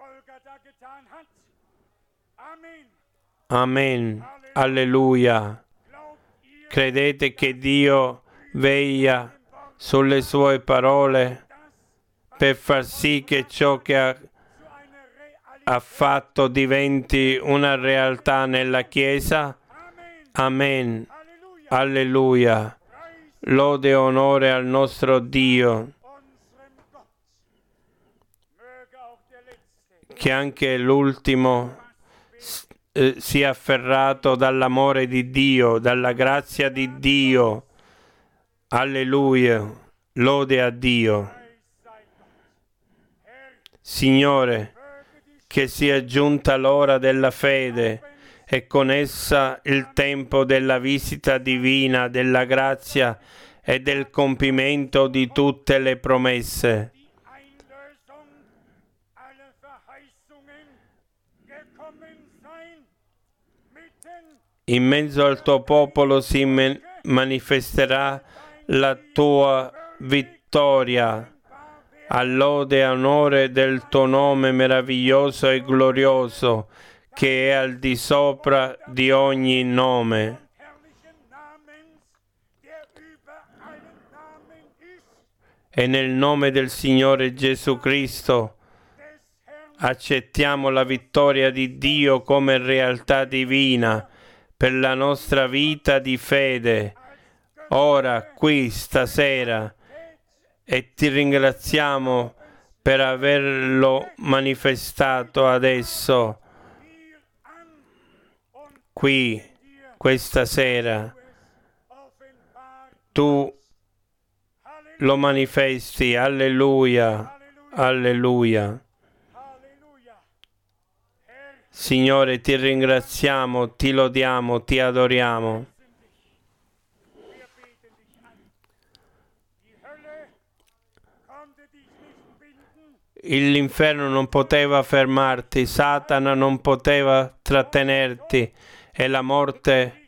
Amen. Alleluia. Credete che Dio veglia sulle sue parole per far sì che ciò che ha fatto diventi una realtà nella Chiesa? Amen. Alleluia. Lode e onore al nostro Dio. Che anche l'ultimo sia afferrato dall'amore di Dio, dalla grazia di Dio. Alleluia. Lode a Dio. Signore, che sia giunta l'ora della fede e con essa il tempo della visita divina, della grazia e del compimento di tutte le promesse. In mezzo al tuo popolo si manifesterà la tua vittoria. All'ode e onore del tuo nome meraviglioso e glorioso, che è al di sopra di ogni nome. E nel nome del Signore Gesù Cristo accettiamo la vittoria di Dio come realtà divina per la nostra vita di fede, ora, qui, stasera, e ti ringraziamo per averlo manifestato adesso, qui, questa sera. Tu lo manifesti, alleluia, alleluia. Signore, ti ringraziamo, ti lodiamo, ti adoriamo. L'inferno non poteva fermarti, Satana non poteva trattenerti e la morte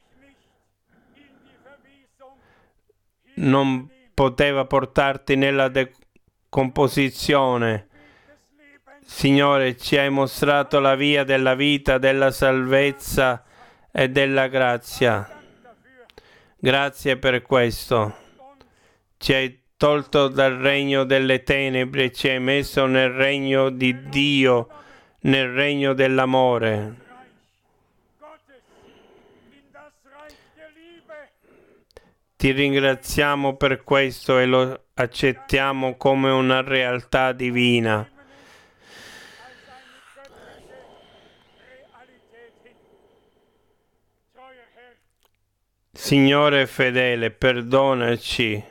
non poteva portarti nella decomposizione. Signore, ci hai mostrato la via della vita, della salvezza e della grazia. Grazie per questo. Ci hai tolto dal regno delle tenebre e ci hai messo nel regno di Dio, nel regno dell'amore. Ti ringraziamo per questo e lo accettiamo come una realtà divina. Signore fedele, perdonaci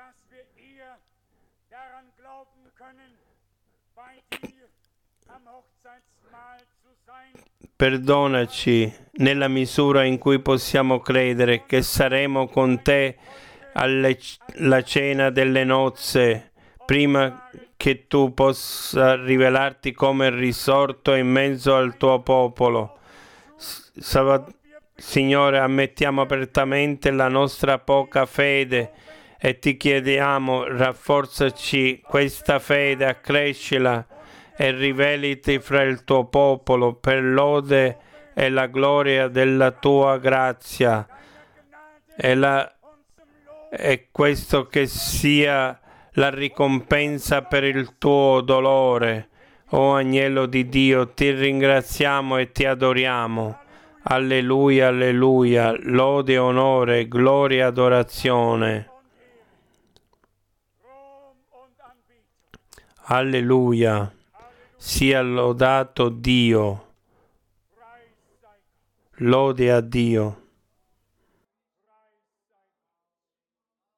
nella misura in cui possiamo credere che saremo con te alla cena delle nozze, prima che tu possa rivelarti come risorto in mezzo al tuo popolo. Signore, ammettiamo apertamente la nostra poca fede e ti chiediamo, rafforzaci questa fede, accrescila e riveliti fra il tuo popolo per lode e la gloria della tua grazia. E questo che sia la ricompensa per il tuo dolore. O agnello di Dio, ti ringraziamo e ti adoriamo. Alleluia, alleluia, lode, onore, gloria, adorazione. Alleluia, sia lodato Dio. Lode a Dio.